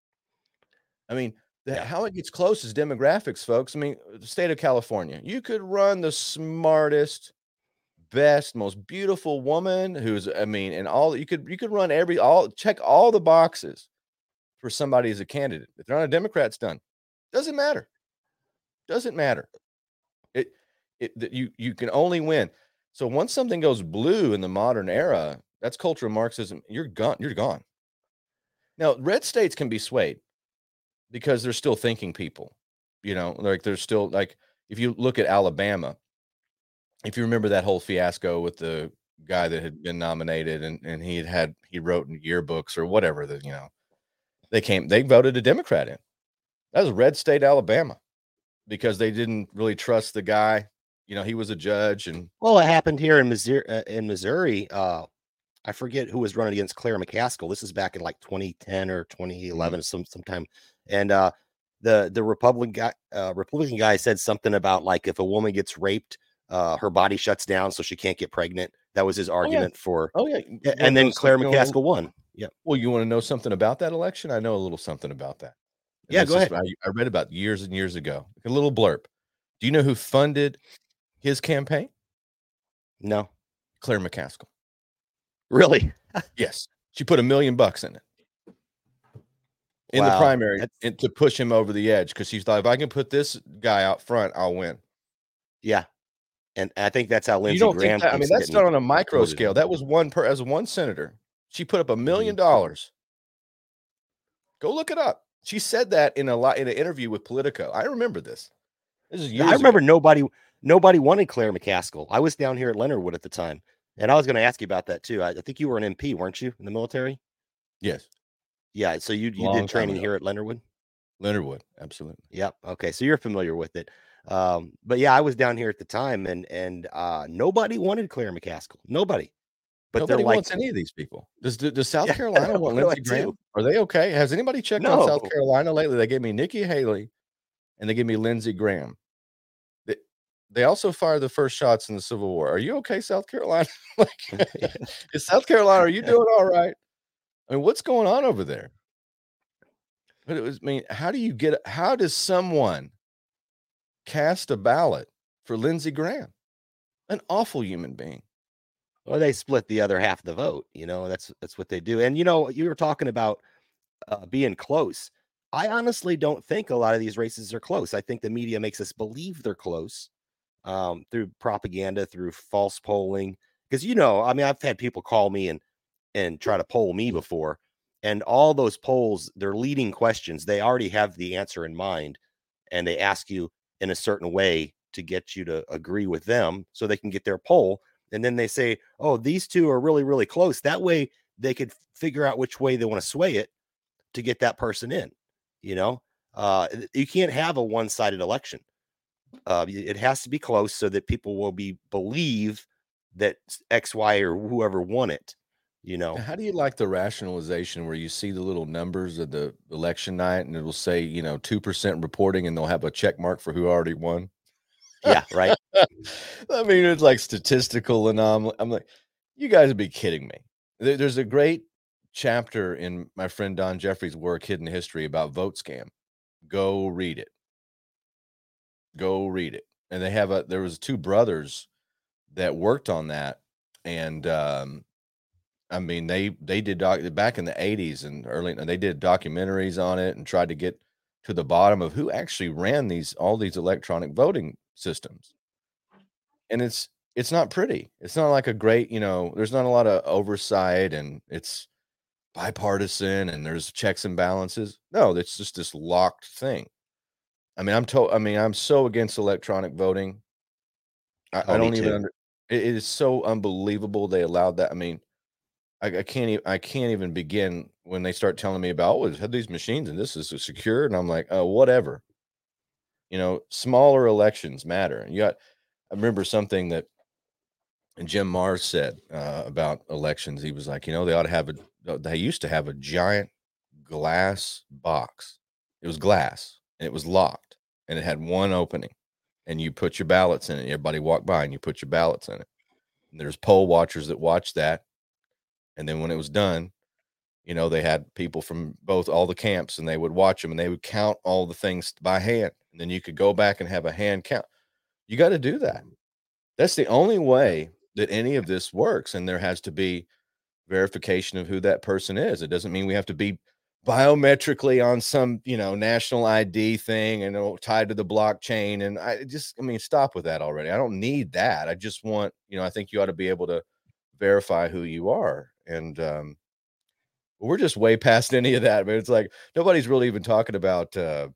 I mean, the, Yeah. how it gets close is demographics, folks. I mean, the state of California, you could run the smartest, best, most beautiful woman who's, I mean, and all you could, you could run every, all check all the boxes for somebody as a candidate. If they're not a Democrat, it's done. Doesn't matter. Doesn't matter. It, it, that you, you can only win. So once something goes blue in the modern era, that's cultural Marxism. You're gone. You're gone. Now, red states can be swayed because they're still thinking people, you know, like there's still like, if you look at Alabama, if you remember that whole fiasco with the guy that had been nominated and, and he had had, he wrote in yearbooks or whatever that, you know, they came, they voted a Democrat in. That was red state Alabama because they didn't really trust the guy. You know, he was a judge. And Well, it happened here in Missouri. Uh, in Missouri, uh, I forget who was running against Claire McCaskill. This is back in like twenty ten or twenty eleven, mm-hmm. some sometime. And uh, the the Republican guy, uh, Republican guy said something about like if a woman gets raped, uh, her body shuts down, so she can't get pregnant. That was his argument oh, yeah. for. Oh yeah, yeah. And then Claire McCaskill won. Yeah. Well, you want to know something about that election? I know a little something about that. And yeah, go ahead. I, I read about years and years ago. A little blurb. Do you know who funded his campaign? No. Claire McCaskill. Really? Yes. She put a million bucks in it. In wow. the primary and to push him over the edge because she thought if I can put this guy out front, I'll win. Yeah. And I think that's how Lindsey you don't Graham. Think that, I mean, that's not on a micro scale. That was one per as one senator. She put up a million dollars. Go look it up. She said that in a lot in an interview with Politico. I remember this. This is years I remember ago. nobody nobody wanted Claire McCaskill. I was down here at Leonardwood at the time, and I was going to ask you about that too. I, I think you were an M P, weren't you, in the military? Yes. Yeah. So you you did training here at Leonardwood. Leonardwood, absolutely. Yep. Okay. So you're familiar with it. Um, but yeah, I was down here at the time, and and uh, nobody wanted Claire McCaskill. Nobody. But nobody like, wants any of these people. Does does South yeah, Carolina want Lindsey Graham? Too. Are they okay? Has anybody checked no. on South Carolina lately? They gave me Nikki Haley, and they gave me Lindsey Graham. They, they also fired the first shots in the Civil War. Are you okay, South Carolina? like, is South Carolina? Are you doing all right? I mean, what's going on over there? But it was, I mean, how do you get, how does someone cast a ballot for Lindsey Graham? An awful human being. Well, they split the other half of the vote. You know, that's that's what they do. And you know, you were talking about uh, being close. I honestly don't think a lot of these races are close. I think the media makes us believe they're close um, through propaganda, through false polling. Because you know, I mean, I've had people call me and and try to poll me before, and all those polls, they're leading questions. They already have the answer in mind, and they ask you in a certain way to get you to agree with them so they can get their poll. And then they say, oh, these two are really, really close. That way they could figure out which way they want to sway it to get that person in. You know, uh, you can't have a one-sided election. Uh, it has to be close so that people will be believe that X, Y, or whoever won it. You know, how do you like the rationalization where you see the little numbers of the election night and it will say, you know, two percent reporting and they'll have a check mark for who already won? Yeah, right. I mean, it's like statistical anomaly. I'm like, you guys would be kidding me. There, there's a great chapter in my friend Don Jeffrey's work, Hidden History, about vote scam. Go read it. Go read it. And they have a, there was two brothers that worked on that. And, um, I mean, they, they did doc, back in the eighties and early, and they did documentaries on it and tried to get to the bottom of who actually ran these, all these electronic voting systems. And it's, it's not pretty. It's not like a great, you know, there's not a lot of oversight and it's bipartisan and there's checks and balances. No, it's just this locked thing. I mean, I'm told, I mean, I'm so against electronic voting. I, Oh, I me don't even, too. under, it, it is so unbelievable they allowed that. I mean, I, I can't even, I can't even begin when they start telling me about, oh, had these machines and this is secure. And I'm like, oh, whatever. You know, smaller elections matter. And you got, I remember something that Jim Mars said uh, about elections. He was like, you know, they ought to have a, they used to have a giant glass box. It was glass and it was locked and it had one opening and you put your ballots in it. Everybody walked by and you put your ballots in it. And there's poll watchers that watched that. And then when it was done, you know, they had people from both all the camps and they would watch them and they would count all the things by hand. And then you could go back and have a hand count. You got to do that. That's the only way that any of this works. And there has to be verification of who that person is. It doesn't mean we have to be biometrically on some, you know, national I D thing and it'll tied to the blockchain. And I just, I mean, stop with that already. I don't need that. I just want, you know, I think you ought to be able to verify who you are. And, um, we're just way past any of that. I mean, it's like nobody's really even talking about uh,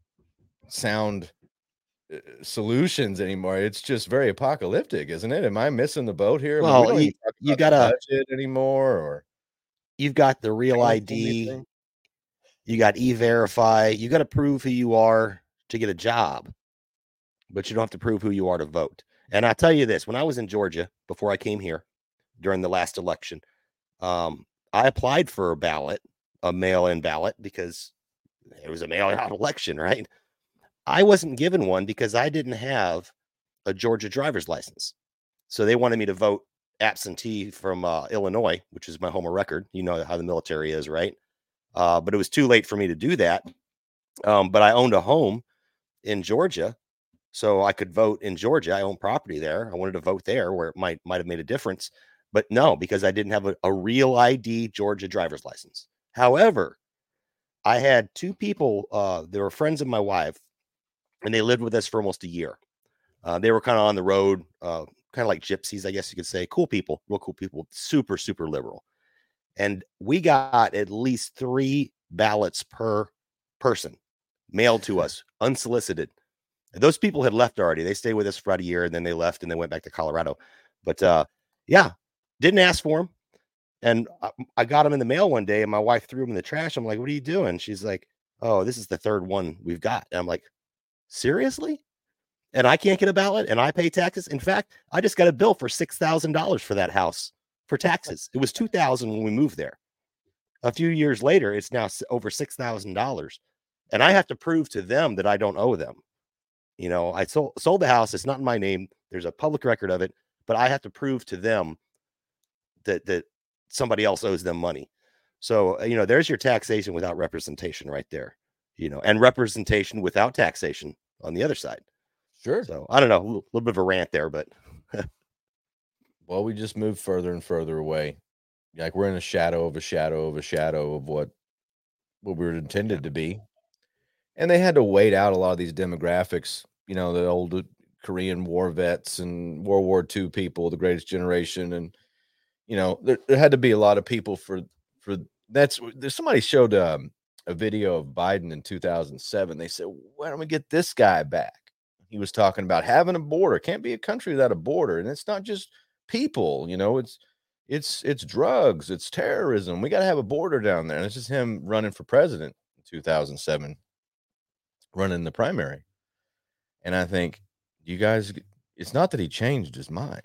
sound uh, solutions anymore. It's just very apocalyptic, isn't it? Am I missing the boat here? Well, I mean, we don't you, even talk you about gotta, the budget anymore, or you've got the real I D, anything. you got E-Verify, you got to prove who you are to get a job, but you don't have to prove who you are to vote. And I'll tell you this, when I was in Georgia, before I came here during the last election, um, I applied for a ballot, a mail-in ballot, because it was a mail-out election, right? I wasn't given one because I didn't have a Georgia driver's license. So they wanted me to vote absentee from uh, Illinois, which is my home of record. You know how the military is, right? Uh, but it was too late for me to do that. Um, but I owned a home in Georgia, so I could vote in Georgia. I own property there. I wanted to vote there where it might might have made a difference. But no, because I didn't have a, a real I D Georgia driver's license. However, I had two people, uh, they were friends of my wife, and they lived with us for almost a year. Uh, they were kind of on the road, uh, kind of like gypsies, I guess you could say. Cool people, real cool people, super, super liberal. And we got at least three ballots per person mailed to us, unsolicited. And those people had left already. They stayed with us for about a year, and then they left, and they went back to Colorado. But uh, yeah, didn't ask for them. And I, I got them in the mail one day, and my wife threw them in the trash. I'm like, what are you doing? She's like, oh, this is the third one we've got. And I'm like, seriously? And I can't get a ballot and I pay taxes. In fact, I just got a bill for six thousand dollars for that house for taxes. It was two thousand dollars when we moved there. A few years later, it's now over six thousand dollars. And I have to prove to them that I don't owe them. You know, I sold, sold the house. It's not in my name. There's a public record of it, but I have to prove to them that, that somebody else owes them money. So, you know, there's your taxation without representation right there. you know, and representation without taxation on the other side. Sure. So I don't know, a little, little bit of a rant there, but well, we just move further and further away. Like we're in a shadow of a shadow of a shadow of what what we were intended to be. And they had to wait out a lot of these demographics, you know, the old Korean War vets and World War Two people, the greatest generation. And, you know, there, there had to be a lot of people for, for that's, there's somebody showed um, a video of Biden in two thousand seven. They said, why don't we get this guy back? He was talking about having a border. Can't be a country without a border. And it's not just people, you know, it's, it's, it's drugs, it's terrorism. We got to have a border down there. And it's just him running for president in two thousand seven. Running the primary. And I think you guys, it's not that he changed his mind.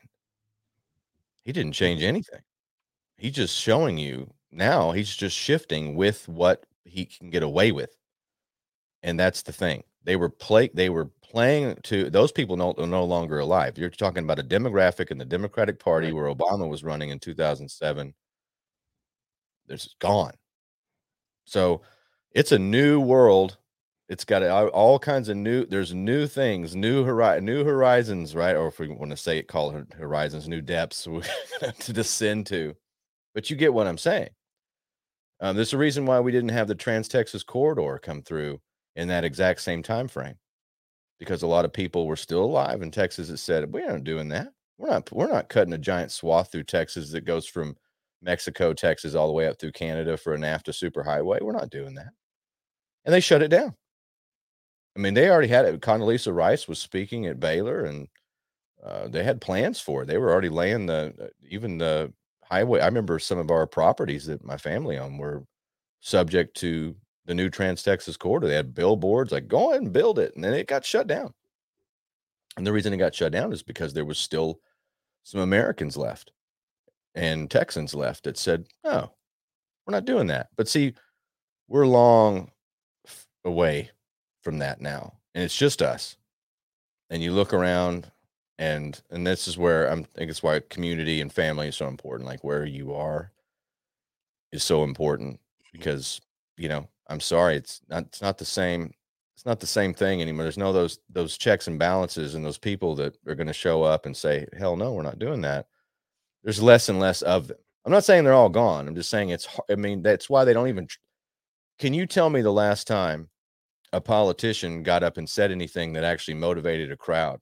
He didn't change anything. He's just showing you now he's just shifting with what he can get away with. And that's the thing. They were play they were playing to those people no, are no longer alive. You're talking about a demographic in the Democratic Party right. where Obama was running in two thousand seven. There's gone. So it's a new world. It's got all kinds of new, there's new things, new horizon, new horizons, right? Or if we want to say it, call it horizons, new depths to descend to. But you get what I'm saying. Um, there's a reason why we didn't have the Trans-Texas corridor come through in that exact same time frame. Because a lot of people were still alive in Texas that said, we aren't doing that. We're not, we're not cutting a giant swath through Texas that goes from Mexico, Texas, all the way up through Canada for a NAFTA superhighway. We're not doing that. And they shut it down. I mean, they already had it. Condoleezza Rice was speaking at Baylor, and uh, they had plans for it. They were already laying the, even the highway. I remember some of our properties that my family owned were subject to the new Trans-Texas corridor. They had billboards like, go ahead and build it. And then it got shut down. And the reason it got shut down is because there was still some Americans left and Texans left that said, no, we're not doing that. But see, we're long away from that now, and it's just us. And you look around, and and this is where I'm I think it's why community and family is so important. Like where you are is so important because you know I'm sorry it's not it's not the same it's not the same thing anymore. There's no those those checks and balances and those people that are going to show up and say, hell no, we're not doing that. There's less and less of them. I'm not saying they're all gone. I'm just saying it's I mean that's why they don't even. Can you tell me the last time a politician got up and said anything that actually motivated a crowd?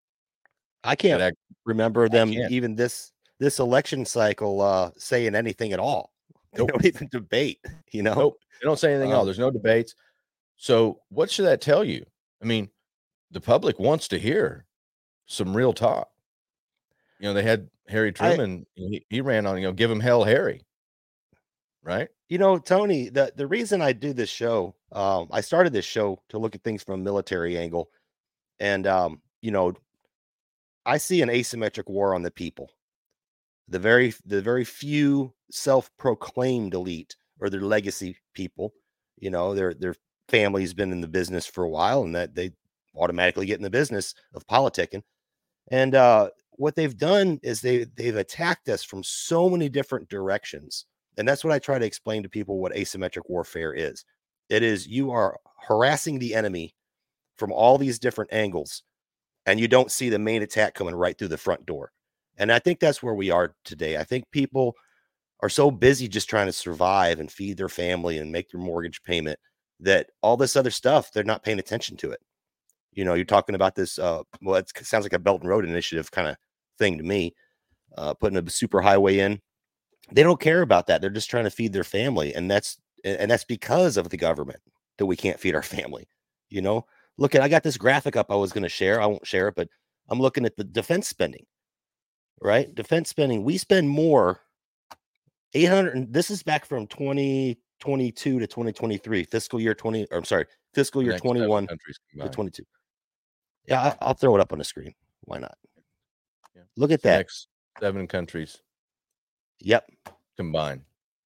I can't I, remember them can't. even this this election cycle uh, saying anything at all. They nope. don't even debate, you know? Nope. They don't say anything um, at all. There's no debates. So what should that tell you? I mean, the public wants to hear some real talk. You know, they had Harry Truman. I, he, he ran on, you know, give him hell, Harry. Right? You know, Tony, the, the reason I do this show, um, I started this show to look at things from a military angle. And, um, you know, I see an asymmetric war on the people. The very, the very few self-proclaimed elite or their legacy people, you know, their, their family's been in the business for a while and that they automatically get in the business of politicking. And uh, what they've done is they, they've attacked us from so many different directions. And that's what I try to explain to people what asymmetric warfare is. It is you are harassing the enemy from all these different angles, and you don't see the main attack coming right through the front door. And I think that's where we are today. I think people are so busy just trying to survive and feed their family and make their mortgage payment that all this other stuff, they're not paying attention to it. You know, you're talking about this, uh, well, it sounds like a Belt and Road Initiative kind of thing to me, uh, putting a super highway in. They don't care about that. They're just trying to feed their family. And that's, and that's because of the government that we can't feed our family. You know, look at, I got this graphic up I was going to share. I won't share it, but I'm looking at the defense spending, right? Defense spending. We spend more eight hundred. This is back from twenty twenty-two to twenty twenty-three fiscal year twenty, or I'm sorry, fiscal year twenty-one to twenty-two. Yeah. I, I'll throw it up on the screen. Why not? Yeah. Look at that. Next seven countries. Yep. Combined.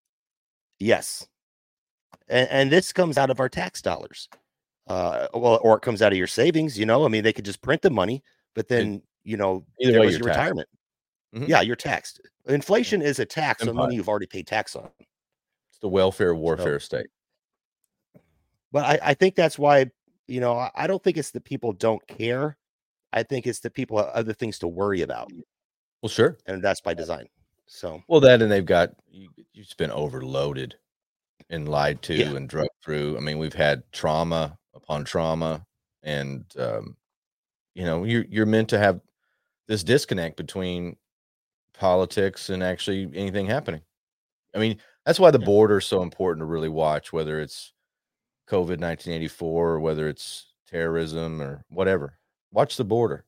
Yes. And, and this comes out of our tax dollars. Uh, well, or it comes out of your savings, you know, I mean, they could just print the money, but then, it, you know, either there way, was your taxed. retirement. Mm-hmm. Yeah. You're taxed. Inflation yeah. is a tax Empire. on money you've already paid tax on. It's the welfare warfare so, state. But I, I think that's why, you know, I, I don't think it's that people don't care. I think it's that people have other things to worry about. Well, sure. And that's by design. So, well, that and they've got, you, you've been overloaded and lied to yeah. and drugged through. I mean, we've had trauma upon trauma, and, um, you know, you're, you're meant to have this disconnect between politics and actually anything happening. I mean, that's why the border is so important to really watch, whether it's COVID nineteen eighty-four or whether it's terrorism or whatever. Watch the border.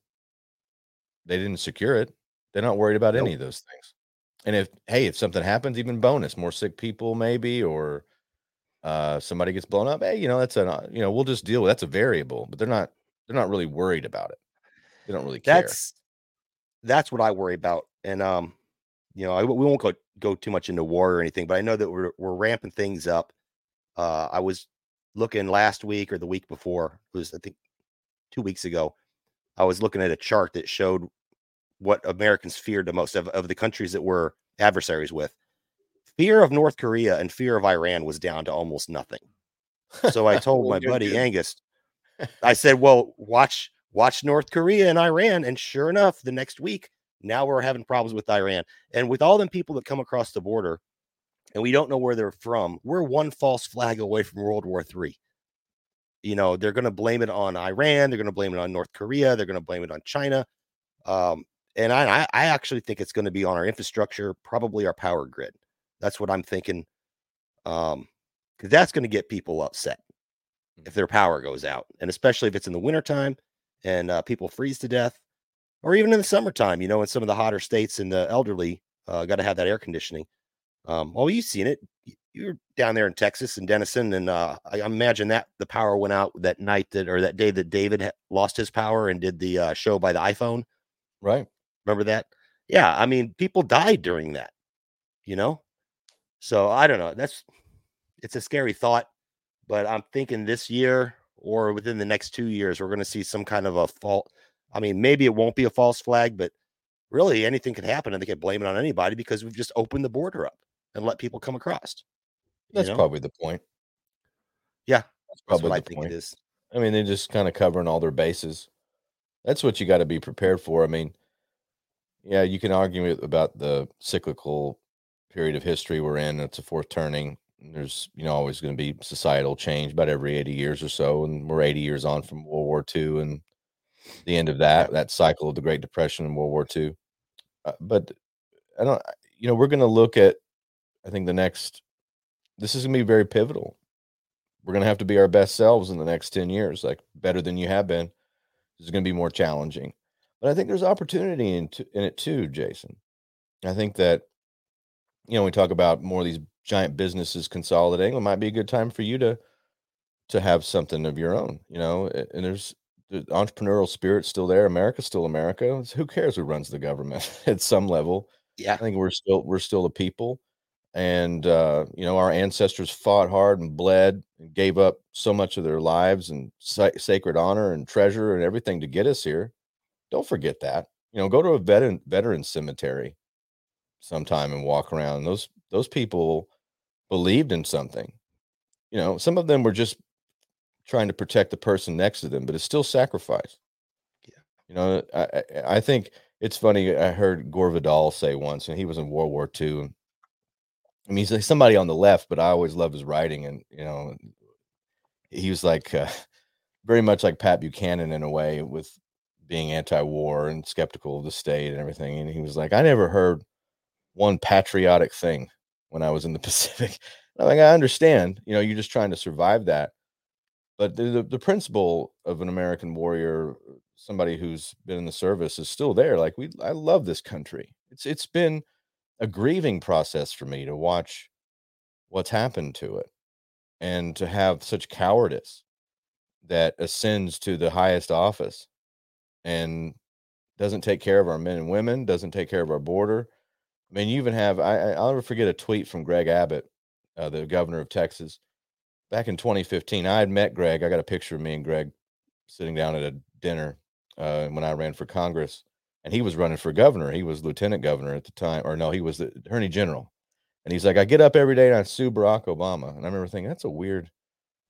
They didn't secure it. They're not worried about Nope. any of those things. And if, hey, if something happens, even bonus, more sick people maybe, or uh, somebody gets blown up, hey, you know, that's a, you know, we'll just deal with, that's a variable, but they're not, they're not really worried about it. They don't really care. That's, that's what I worry about. And, um, you know, I, we won't go, go too much into war or anything, but I know that we're, we're ramping things up. Uh, I was looking last week or the week before, it was, I think two weeks ago, I was looking at a chart that showed what Americans feared the most of, of the countries that we're adversaries with. Fear of North Korea and fear of Iran was down to almost nothing. So I told Well, my good, buddy good. Angus, I said, well, watch, watch North Korea and Iran. And sure enough, the next week, now we're having problems with Iran. And with all them people that come across the border and we don't know where they're from, we're one false flag away from World War Three. You know, they're going to blame it on Iran. They're going to blame it on North Korea. They're going to blame it on China. Um, and I, I actually think it's going to be on our infrastructure, probably our power grid. That's what I'm thinking. Um, because that's going to get people upset if their power goes out, and especially if it's in the wintertime and uh, people freeze to death, or even in the summertime, you know, in some of the hotter states and the elderly uh, got to have that air conditioning. Um, well, you've seen it. You're down there in Texas and Denison, and uh, I imagine that the power went out that night that, or that day that David ha- lost his power and did the uh, show by the iPhone. Right. Remember that? Yeah. I mean, people died during that, you know? So I don't know. That's, it's a scary thought, but I'm thinking this year or within the next two years, we're going to see some kind of a fault. I mean, maybe it won't be a false flag, but really anything could happen and they can blame it on anybody because we've just opened the border up and let people come across. That's you know? probably the point. Yeah. That's probably that's what the I think point. it is. I mean, they're just kind of covering all their bases. That's what you got to be prepared for. I mean, yeah, you can argue about the cyclical period of history we're in. It's a fourth turning. There's, you know, always going to be societal change about every eighty years or so. And we're eighty years on from World War Two and the end of that, that cycle of the Great Depression and World War Two. Uh, but I don't, you know, we're going to look at, I think the next, this is going to be very pivotal. We're going to have to be our best selves in the next ten years, like better than you have been. This is going to be more challenging. But I think there's opportunity in, t- in it too, Jason. I think that, you know, we talk about more of these giant businesses consolidating. It might be a good time for you to to have something of your own, you know, and there's the entrepreneurial spirit still there. America's still America. Who cares who runs the government at some level? Yeah. I think we're still we're still the people. And, uh, you know, our ancestors fought hard and bled and gave up so much of their lives and sa- sacred honor and treasure and everything to get us here. Don't forget that. You know, go to a veteran veteran cemetery sometime and walk around. Those those people believed in something. You know, some of them were just trying to protect the person next to them, but it's still sacrifice. Yeah. You know, I I, I think it's funny. I heard Gore Vidal say once, and he was in World War Two. And I mean, he's like somebody on the left, but I always love his writing. And, you know, he was like uh, very much like Pat Buchanan in a way, with being anti-war and skeptical of the state and everything. And he was like, I never heard one patriotic thing when I was in the Pacific. I'm like, I understand, you know, you're just trying to survive that. But the, the, the principle of an American warrior, somebody who's been in the service, is still there. Like, we, I love this country. It's, it's been a grieving process for me to watch what's happened to it and to have such cowardice that ascends to the highest office and doesn't take care of our men and women, doesn't take care of our border. I mean, you even have, I, I'll never forget a tweet from Greg Abbott, uh, the governor of Texas, back in twenty fifteen. I had met Greg. I got a picture of me and Greg sitting down at a dinner uh, when I ran for Congress, and he was running for governor. He was lieutenant governor at the time, or no, he was the attorney general. And he's like, I get up every day and I sue Barack Obama. And I remember thinking, that's a weird,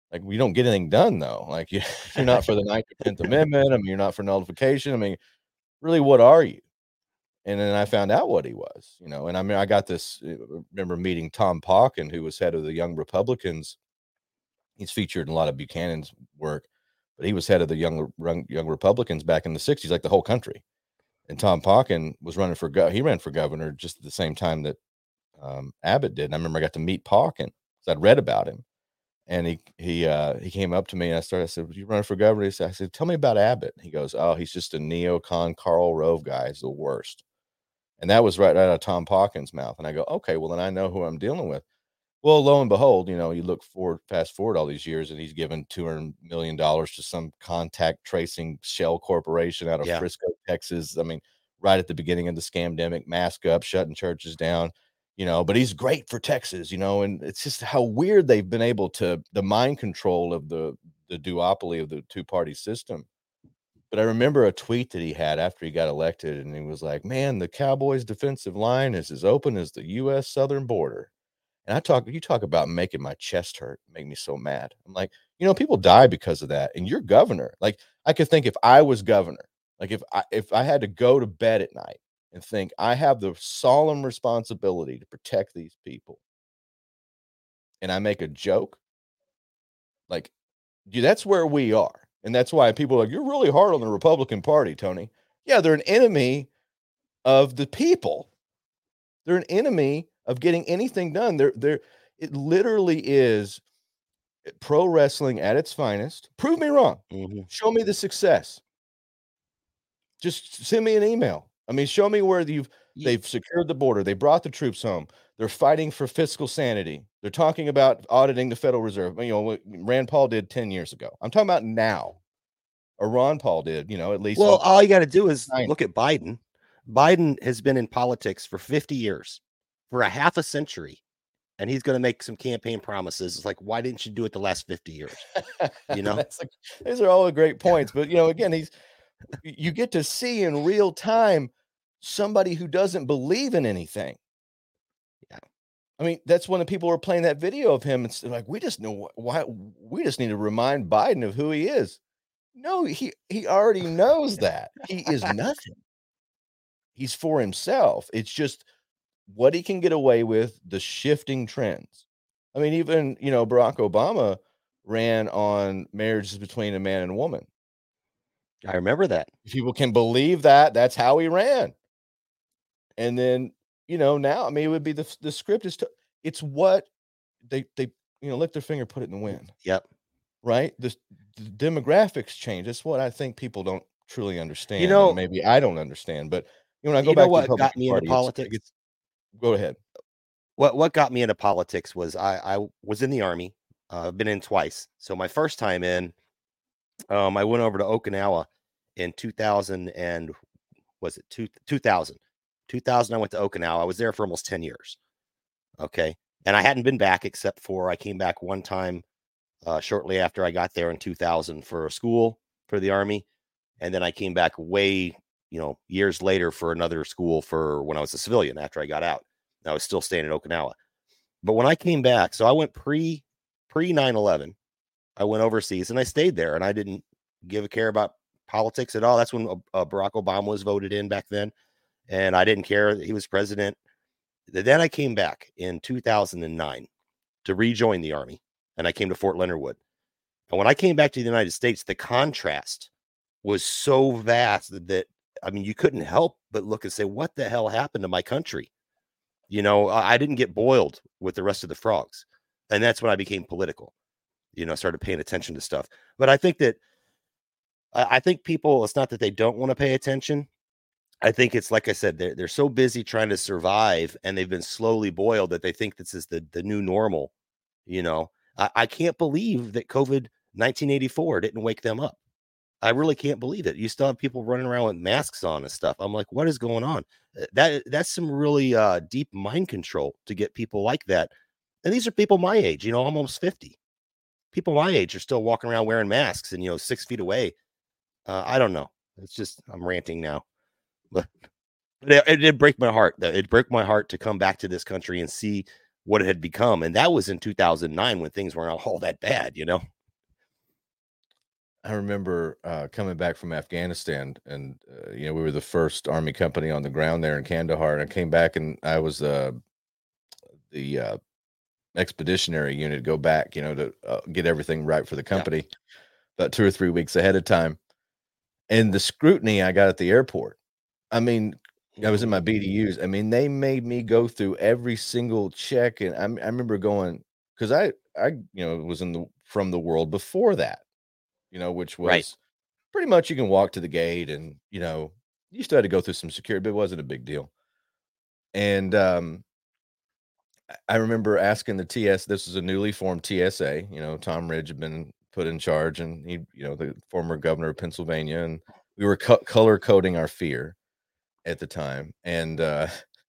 Like, we don't get anything done, though. Like, you, you're not for the ninth or tenth Amendment. I mean, you're not for nullification. I mean, really, what are you? And then I found out what he was, you know. And I mean, I got this. I remember meeting Tom Pauken, who was head of the Young Republicans. He's featured in a lot of Buchanan's work, but he was head of the Young Young Republicans back in the sixties, like the whole country. And Tom Pauken was running for go- he ran for governor just at the same time that um, Abbott did. And I remember I got to meet Pauken because I'd read about him. And he he uh, he came up to me and I started. I said, "You running for governor?" He said, "I said, tell me about Abbott." He goes, "Oh, he's just a neocon Karl Rove guy. He's the worst." And that was right out of Tom Pauken's mouth. And I go, "Okay, well then I know who I'm dealing with." Well, lo and behold, you know, you look forward, fast forward all these years, and he's given two hundred million dollars to some contact tracing shell corporation out of Yeah. Frisco, Texas. I mean, right at the beginning of the scamdemic, mask up, shutting churches down. You know, but he's great for Texas, you know, and it's just how weird they've been able to the mind control of the the duopoly of the two party system. But I remember a tweet that he had after he got elected, and he was like, "Man, the Cowboys' defensive line is as open as the U S southern border." And I talk, you talk about making my chest hurt, make me so mad. I'm like, you know, people die because of that, and you're governor. Like, I could think if I was governor, like if I if I had to go to bed at night and think I have the solemn responsibility to protect these people, and I make a joke, like, dude, that's where we are. And that's why people are like, "You're really hard on the Republican Party, Tony." Yeah, they're an enemy of the people. They're an enemy of getting anything done. They're they're it literally is pro wrestling at its finest. Prove me wrong. Mm-hmm. Show me the success. Just send me an email. I mean, show me where you've they've secured the border. They brought the troops home. They're fighting for fiscal sanity. They're talking about auditing the Federal Reserve. You know, what Rand Paul did ten years ago. I'm talking about now. Or Ron Paul did, you know, at least. Well, all, all you got to do is nine. Look at Biden. Biden has been in politics for fifty years, for a half a century, and he's going to make some campaign promises. It's like, why didn't you do it the last fifty years? You know, That's like, these are all great points. But, you know, again, he's you get to see in real time somebody who doesn't believe in anything. Yeah. I mean, that's when the people were playing that video of him. It's like, we just know why we just need to remind Biden of who he is. No, he, he already knows that. He is nothing. He's for himself. It's just what he can get away with, the shifting trends. I mean, even, you know, Barack Obama ran on marriages between a man and a woman. I remember that. People can believe that. That's how he ran. And then, you know, now, I mean, it would be the, the script is, to, it's what they, they, you know, lick their finger, put it in the wind. Yep. Right. The, the demographics change. That's what I think people don't truly understand. You know, maybe I don't understand, but you know, when I go you back know what to the got me Party, into politics. It's, it's, go ahead. What what got me into politics was I, I was in the Army. Uh, I've been in twice. So my first time in, um, I went over to Okinawa in two thousand and was it two, 2000? two thousand, I went to Okinawa. I was there for almost ten years. Okay. And I hadn't been back except for I came back one time uh, shortly after I got there in two thousand for a school for the Army. And then I came back way, you know, years later for another school for when I was a civilian after I got out. I was still staying in Okinawa. But when I came back, so I went pre pre nine eleven. I went overseas and I stayed there and I didn't give a care about politics at all. That's when uh, Barack Obama was voted in back then. And I didn't care that he was president. Then I came back in two thousand nine to rejoin the Army. And I came to Fort Leonard Wood. And when I came back to the United States, the contrast was so vast that, that I mean, you couldn't help but look and say, what the hell happened to my country? You know, I didn't get boiled with the rest of the frogs. And that's when I became political, you know, started paying attention to stuff. But I think that, I think people, it's not that they don't want to pay attention. I think it's, like I said, they're, they're so busy trying to survive and they've been slowly boiled that they think this is the, the new normal. You know, I, I can't believe that COVID nineteen eighty-four didn't wake them up. I really can't believe it. You still have people running around with masks on and stuff. I'm like, what is going on? That that's some really uh, deep mind control to get people like that. And these are people my age, you know, almost fifty. People my age are still walking around wearing masks and, you know, six feet away. Uh, I don't know. It's just, I'm ranting now, but, but it, it did break my heart. It broke my heart to come back to this country and see what it had become. And that was in two thousand nine when things weren't all that bad, you know? I remember uh, coming back from Afghanistan, and uh, you know, we were the first Army company on the ground there in Kandahar. And I came back, and I was uh, the uh, expeditionary unit. Go back, you know, to uh, get everything right for the Yeah. company, about two or three weeks ahead of time. And the scrutiny I got at the airport. I mean, I was in my Mm. B D Us. I mean, they made me go through every single check, and I, I remember going because I, I, you know, was in the from the world before that, you know, which Right. was pretty much you can walk to the gate, and you know, you still had to go through some security, but it wasn't a big deal. And um, I- I remember asking the T S. This was a newly formed T S A. You know, Tom Ridge had been put in charge, and he, you know, the former governor of Pennsylvania, and we were co- color coding our fear at the time, and uh,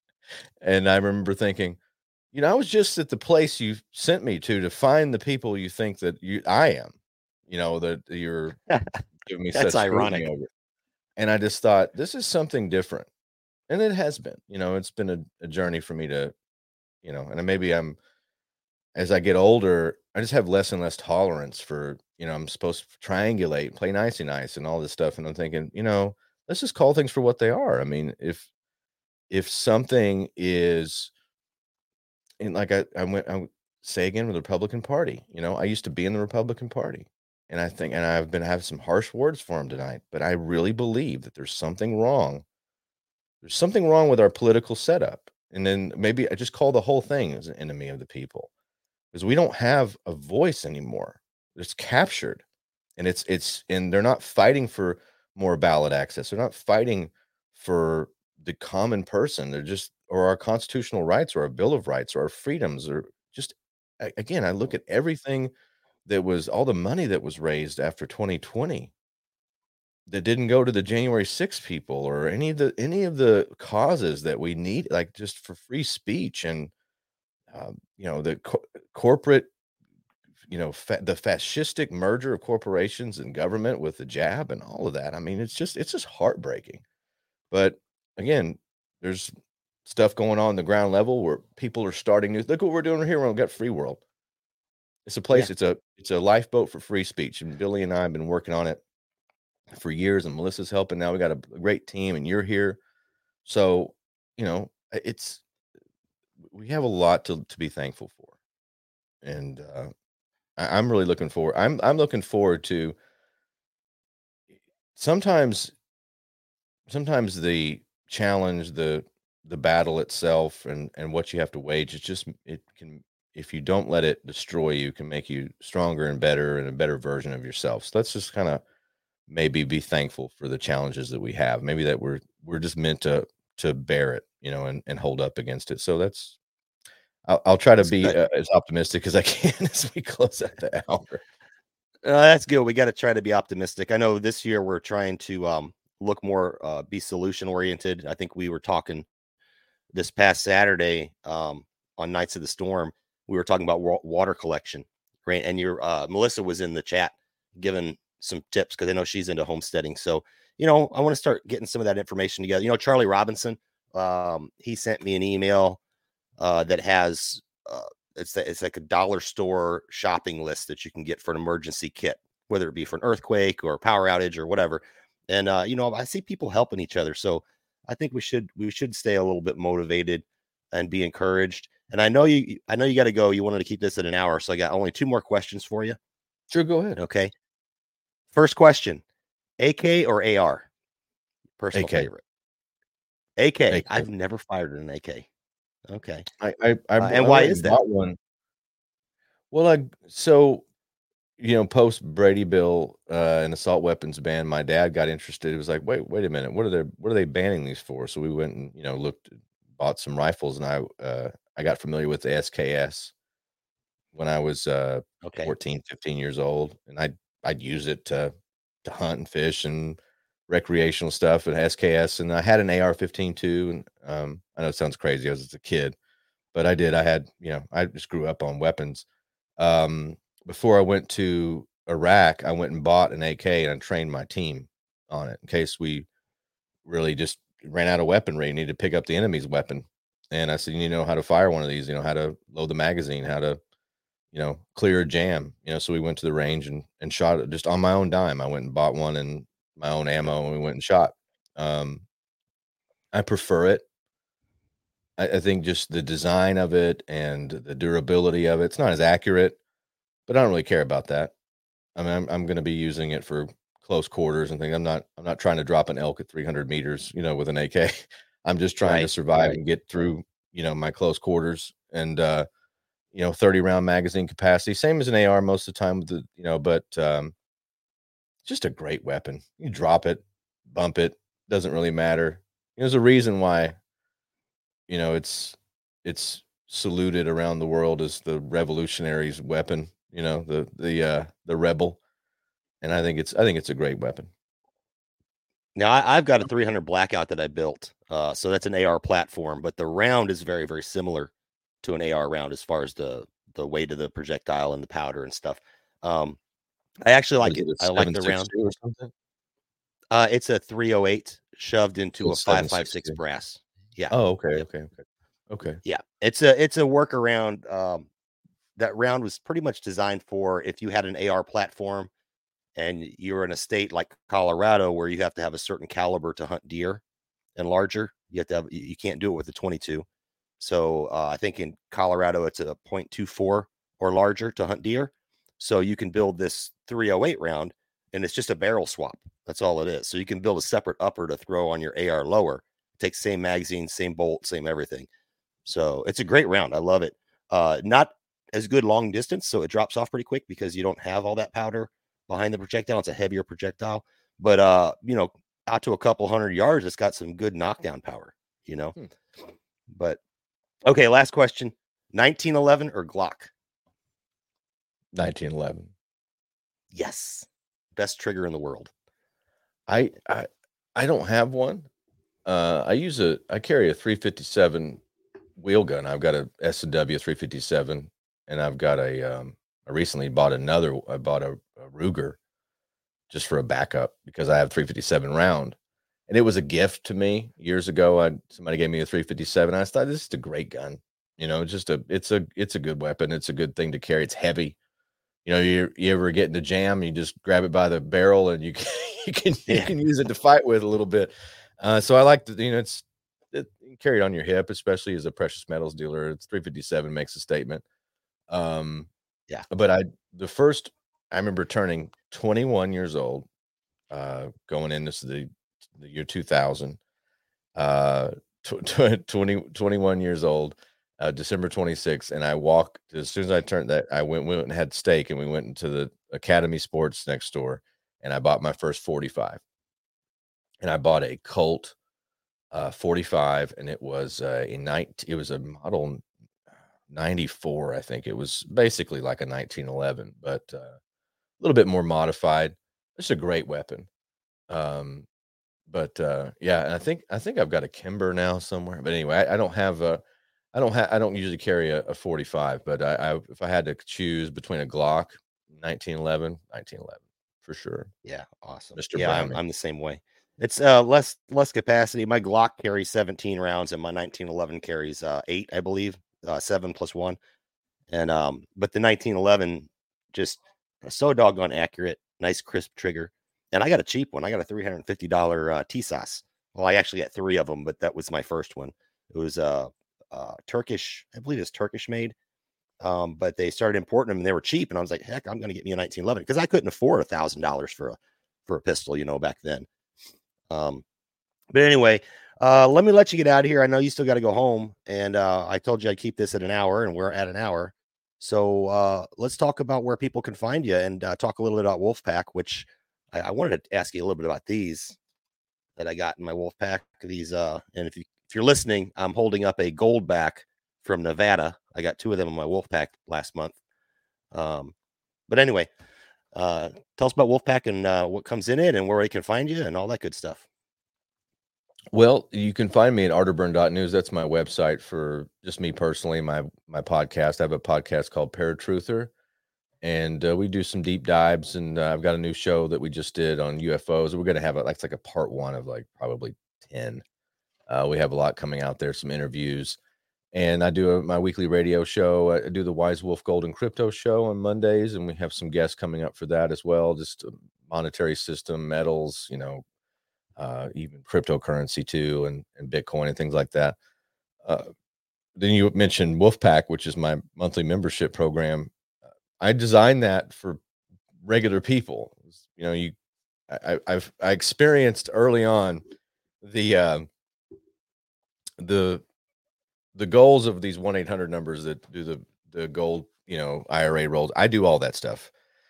and I remember thinking, you know, I was just at the place you sent me to to find the people you think that you I am, you know, that you're giving me That's such scrutiny ironic. over. And I just thought, this is something different. And it has been, you know, it's been a, a journey for me to, you know, and maybe I'm as I get older, I just have less and less tolerance for, you know, I'm supposed to triangulate, play nicey nice and all this stuff. And I'm thinking, you know, let's just call things for what they are. I mean, if if something is and like I, I went I would say again with the Republican Party, you know, I used to be in the Republican Party. And I think and I've been having some harsh words for him tonight, but I really believe that there's something wrong. There's something wrong with our political setup. And then maybe I just call the whole thing as an enemy of the people. Because we don't have a voice anymore. It's captured. And it's it's and they're not fighting for more ballot access. They're not fighting for the common person. They're just or our constitutional rights or our Bill of Rights or our freedoms or just a- again, I look at everything that was all the money that was raised after twenty twenty that didn't go to the January sixth people or any of the any of the causes that we need, like just for free speech and um, you know the co- corporate you know, fa- the fascistic merger of corporations and government with the jab and all of that. I mean, it's just it's just heartbreaking. But again, there's stuff going on the ground level where people are starting new. Look what we're doing here. We've got Free World. It's a Yeah. place. It's a it's a lifeboat for free speech. And Billy and I have been working on it for years, and Melissa's helping. Now we got a, a great team, and you're here. So you know, it's we have a lot to to be thankful for, and uh, I, I'm really looking forward. I'm I'm looking forward to sometimes sometimes the challenge, the the battle itself and and what you have to wage, it's just it can if you don't let it destroy you, can make you stronger and better and a better version of yourself. So let's just kind of maybe be thankful for the challenges that we have. Maybe that we're we're just meant to to bear it, you know, and and hold up against it. So that's I'll, I'll try to That's be good. uh, as optimistic as I can as we close out the hour. Uh, that's good. We got to try to be optimistic. I know this year we're trying to um, look more, uh, be solution oriented. I think we were talking this past Saturday um, on Nights of the Storm. We were talking about wa- water collection, right? And your uh, Melissa was in the chat giving some tips because I know she's into homesteading. So you know, I want to start getting some of that information together. You know, Charlie Robinson, um, he sent me an email uh, that has uh, it's it's like a dollar store shopping list that you can get for an emergency kit, whether it be for an earthquake or a power outage or whatever. And uh, you know, I see people helping each other, so I think we should we should stay a little bit motivated and be encouraged. And I know you I know you got to go. You wanted to keep this at an hour, so I got only two more questions for you. Sure, go ahead. Okay. First question: A K or A R? Personal A K. favorite. A K. A K. I've never fired an A K. Okay. I I I, Uh, and I why went is and that? bought one. Well, I so you know, post Brady Bill uh, and assault weapons ban, my dad got interested. It was like, wait, wait a minute, what are they, what are they banning these for? So we went and you know looked, bought some rifles, and I uh, I got familiar with the S K S when I was uh, Okay. fourteen, fifteen years old, and I I'd, I'd use it to to hunt and fish and recreational stuff and S K S, and I had an A R fifteen too. And um, I know it sounds crazy, I was just a kid, but I did. I had you know I just grew up on weapons. Um, before I went to Iraq, I went and bought an A K and I trained my team on it in case we really just ran out of weaponry and needed to pick up the enemy's weapon. And I said, you know how to fire one of these, you know, how to load the magazine, how to you know, clear a jam, you know, so we went to the range and, and shot it just on my own dime. I went and bought one and my own ammo and we went and shot. Um, I prefer it. I, I think just the design of it and the durability of it, it's not as accurate, but I don't really care about that. I mean, I'm, I'm going to be using it for close quarters and things. I'm not, I'm not trying to drop an elk at three hundred meters, you know, with an A K. I'm just trying Right, to survive right. and get through, you know, my close quarters and, uh, you know, thirty round magazine capacity, same as an A R most of the time with the, you know, but, um, just a great weapon. You drop it, bump it, doesn't really matter. There's a reason why, you know, it's, it's saluted around the world as the revolutionary's weapon, you know, the, the, uh, the rebel. And I think it's, I think it's a great weapon. Now I, I've got a three hundred Blackout that I built. Uh, so that's an A R platform, but the round is very, very similar to an A R round as far as the, the weight of the projectile and the powder and stuff. Um, I actually What like is it. it, a I like the seven round. sixty or something? Uh, it's a three oh eight shoved into a It's five five six seven sixty. brass. Yeah. Oh, okay, Yep. okay, okay, okay. Yeah. It's a it's a workaround. Um, that round was pretty much designed for if you had an A R platform and you're in a state like Colorado where you have to have a certain caliber to hunt deer and larger. You have to have you you can't do it with a twenty-two. So uh, I think in Colorado it's a point two four or larger to hunt deer. So you can build this three oh eight round and it's just a barrel swap. That's all it is. So you can build a separate upper to throw on your A R lower. It takes same magazine, same bolt, same everything. So it's a great round. I love it. Uh, not as good long distance, so it drops off pretty quick because you don't have all that powder behind the projectile. It's a heavier projectile, but uh, you know, out to a couple hundred yards, it's got some good knockdown power. You know, Hmm. but okay. Last question: nineteen eleven or Glock? nineteen eleven. Yes, best trigger in the world. I, I, I don't have one. Uh, I use a, I carry a three fifty-seven wheel gun. I've got a S and W three fifty-seven, and I've got a. Um, I recently bought another. I bought a, a Ruger, just for a backup because I have three fifty-seven round, and it was a gift to me years ago. I somebody gave me a three fifty-seven. I thought this is a great gun. You know, just a. It's a. It's a good weapon. It's a good thing to carry. It's heavy. You know, you you ever get in the jam, you just grab it by the barrel, and you can you can you Yeah. can use it to fight with a little bit. Uh, so I like to, you know, it's it, you can carry it on your hip, especially as a precious metals dealer. It's three fifty-seven makes a statement. Um, Yeah. but I the first I remember turning twenty-one years old, uh, going into the the year two thousand, uh, tw- tw- twenty, twenty-one years old, uh, December twenty-sixth, and I walked as soon as I turned that I went went and had steak, and we went into the Academy Sports next door, and I bought my first forty-five. And I bought a Colt uh, forty-five, and it was uh, a night. It was a model ninety-four, I think. It was basically like a nineteen eleven, but uh, a little bit more modified. It's a great weapon. Um, but uh, yeah, and I think I think I've got a Kimber now somewhere. But anyway, I, I don't have a. I don't have. I don't usually carry a, a forty-five, but I, I if I had to choose between a Glock, nineteen eleven, nineteen eleven for sure. Yeah. Awesome. Mister Yeah, I'm, Browning. I'm the same way. It's uh less less capacity. My Glock carries seventeen rounds, and my nineteen eleven carries uh eight, I believe, uh, seven plus one. And um, but the nineteen eleven just so doggone accurate, nice crisp trigger. And I got a cheap one. I got a three hundred fifty dollars uh, T S A S. Well, I actually got three of them, but that was my first one. It was uh, uh Turkish, I believe it's Turkish made. Um, but they started importing them and they were cheap. And I was like, heck, I'm gonna get me a nineteen eleven because I couldn't afford a thousand dollars for a for a pistol, you know, back then. Um, but anyway, uh, let me let you get out of here. I know you still got to go home, and uh, I told you I'd keep this at an hour, and we're at an hour. So uh, let's talk about where people can find you and uh, talk a little bit about Wolfpack, which I, I wanted to ask you a little bit about these that I got in my Wolfpack. These, uh, and if you if you're listening, I'm holding up a Goldback from Nevada. I got two of them in my Wolfpack last month. Um, but anyway, uh, tell us about Wolfpack and uh, what comes in it and where we can find you and all that good stuff. Well, you can find me at arterburn dot news. That's my website for just me personally, my my podcast. I have a podcast called Paratruther, and uh, we do some deep dives. And uh, I've got a new show that we just did on U F Os. We're going to have it like it's like a part one of like probably ten. Uh, we have a lot coming out there, some interviews, And I do a, my weekly radio show. I do the Wise Wolf Gold and Crypto show on Mondays, and we have some guests coming up for that as well. Just a monetary system, metals, you know, uh, even cryptocurrency too, and, and Bitcoin and things like that. Uh, then you mentioned Wolfpack, which is my monthly membership program. I designed that for regular people. You know, you, I, I've I experienced early on the uh, the the goals of these one eight hundred numbers that do the the gold, you know, I R A rolls. I do all that stuff.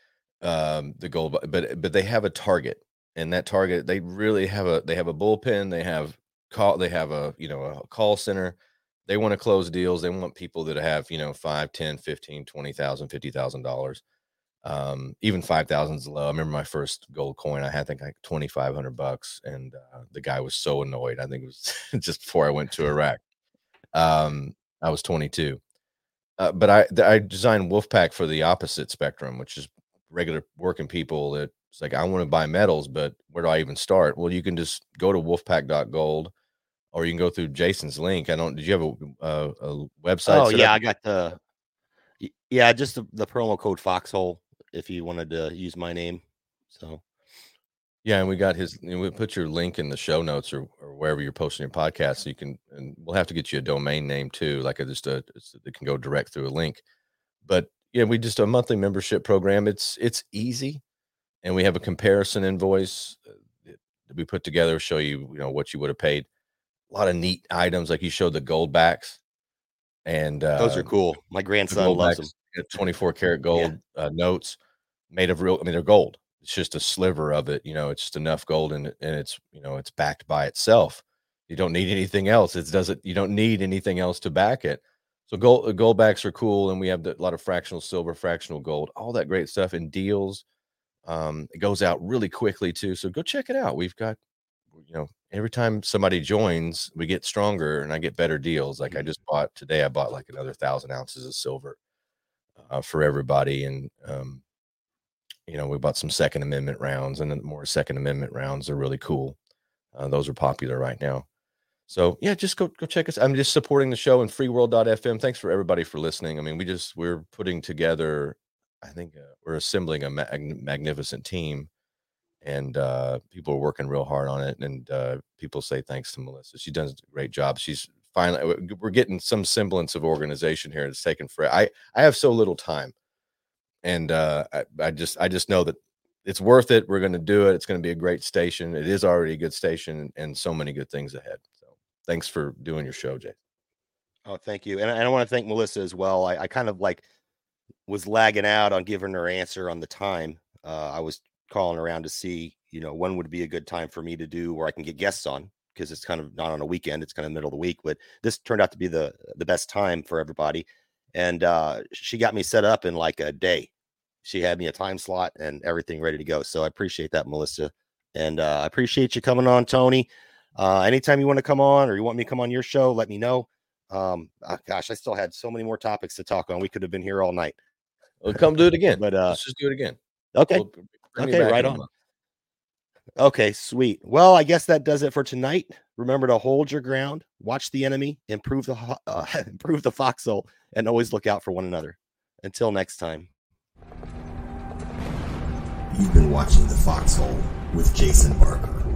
Um, the gold, but but they have a target, and that target, they really have a they have a bullpen. They have call. They have a you know a call center. They want to close deals. They want people that have, you know, five, ten, fifteen, twenty thousand, fifty thousand dollars. Um, even five thousand is low. I remember my first gold coin, I had, I think like twenty-five hundred bucks. And, uh, the guy was so annoyed. I think it was just before I went to Iraq. Um, I was twenty-two. Uh, but I, I designed Wolfpack for the opposite spectrum, which is regular working people that it's like, I want to buy metals, but where do I even start? Well, you can just go to wolfpack dot gold. Or you can go through Jason's link. I don't. Did you have a a, a website? Oh yeah, up? I got the. Yeah, just the, the promo code Foxhole if you wanted to use my name. So. Yeah, and we got his. And we put your link in the show notes or, or wherever you're posting your podcast, so you can. And we'll have to get you a domain name too, like a, just a that can go direct through a link. But yeah, we just a monthly membership program. It's it's easy, and we have a comparison invoice that we put together, show you you know what you would have paid. A lot of neat items, like you showed the gold backs, and uh, those are cool. My grandson loves backs, them. twenty-four karat gold yeah. uh, notes made of real. I mean, they're gold. It's just a sliver of it. You know, it's just enough gold, and and it's you know it's backed by itself. You don't need anything else. It doesn't. You don't need anything else to back it. So gold gold backs are cool, and we have the, a lot of fractional silver, fractional gold, all that great stuff in deals. Um, it goes out really quickly too. So go check it out. We've got. You know, every time somebody joins, we get stronger and I get better deals. Like I just bought today, I bought like another thousand ounces of silver uh, for everybody. And, um, you know, we bought some Second Amendment rounds, and then more Second Amendment rounds are really cool. Uh, those are popular right now. So yeah, just go, go check us. I'm just supporting the show and free world dot f m. Thanks for everybody for listening. I mean, we just, we're putting together, I think uh, we're assembling a mag- magnificent team. And uh, people are working real hard on it. And uh, people say thanks to Melissa. She does a great job. She's finally, we're getting some semblance of organization here. It's taken for, I, I have so little time. And uh, I, I just, I just know that it's worth it. We're going to do it. It's going to be a great station. It is already a good station, and so many good things ahead. So thanks for doing your show, Jay. Oh, thank you. And I, and I want to thank Melissa as well. I, I kind of like was lagging out on giving her answer on the time. Uh, I was calling around to see, you know, when would be a good time for me to do where I can get guests on, because it's kind of not on a weekend, it's kind of middle of the week, but this turned out to be the the best time for everybody. And uh she got me set up in like a day. She had me a time slot and everything ready to go. So I appreciate that, Melissa. And uh I appreciate you coming on, Tony. Uh anytime you want to come on, or you want me to come on your show, let me know. Um oh, gosh, I still had so many more topics to talk on. We could have been here all night. Well, come do it again. But uh let's just do it again. Okay. We'll okay, right on. Okay, sweet. Well, I guess that does it for tonight. Remember to hold your ground, watch the enemy, improve the uh, improve the foxhole, and always look out for one another. Until next time. You've been watching The Foxhole with Jason Barker.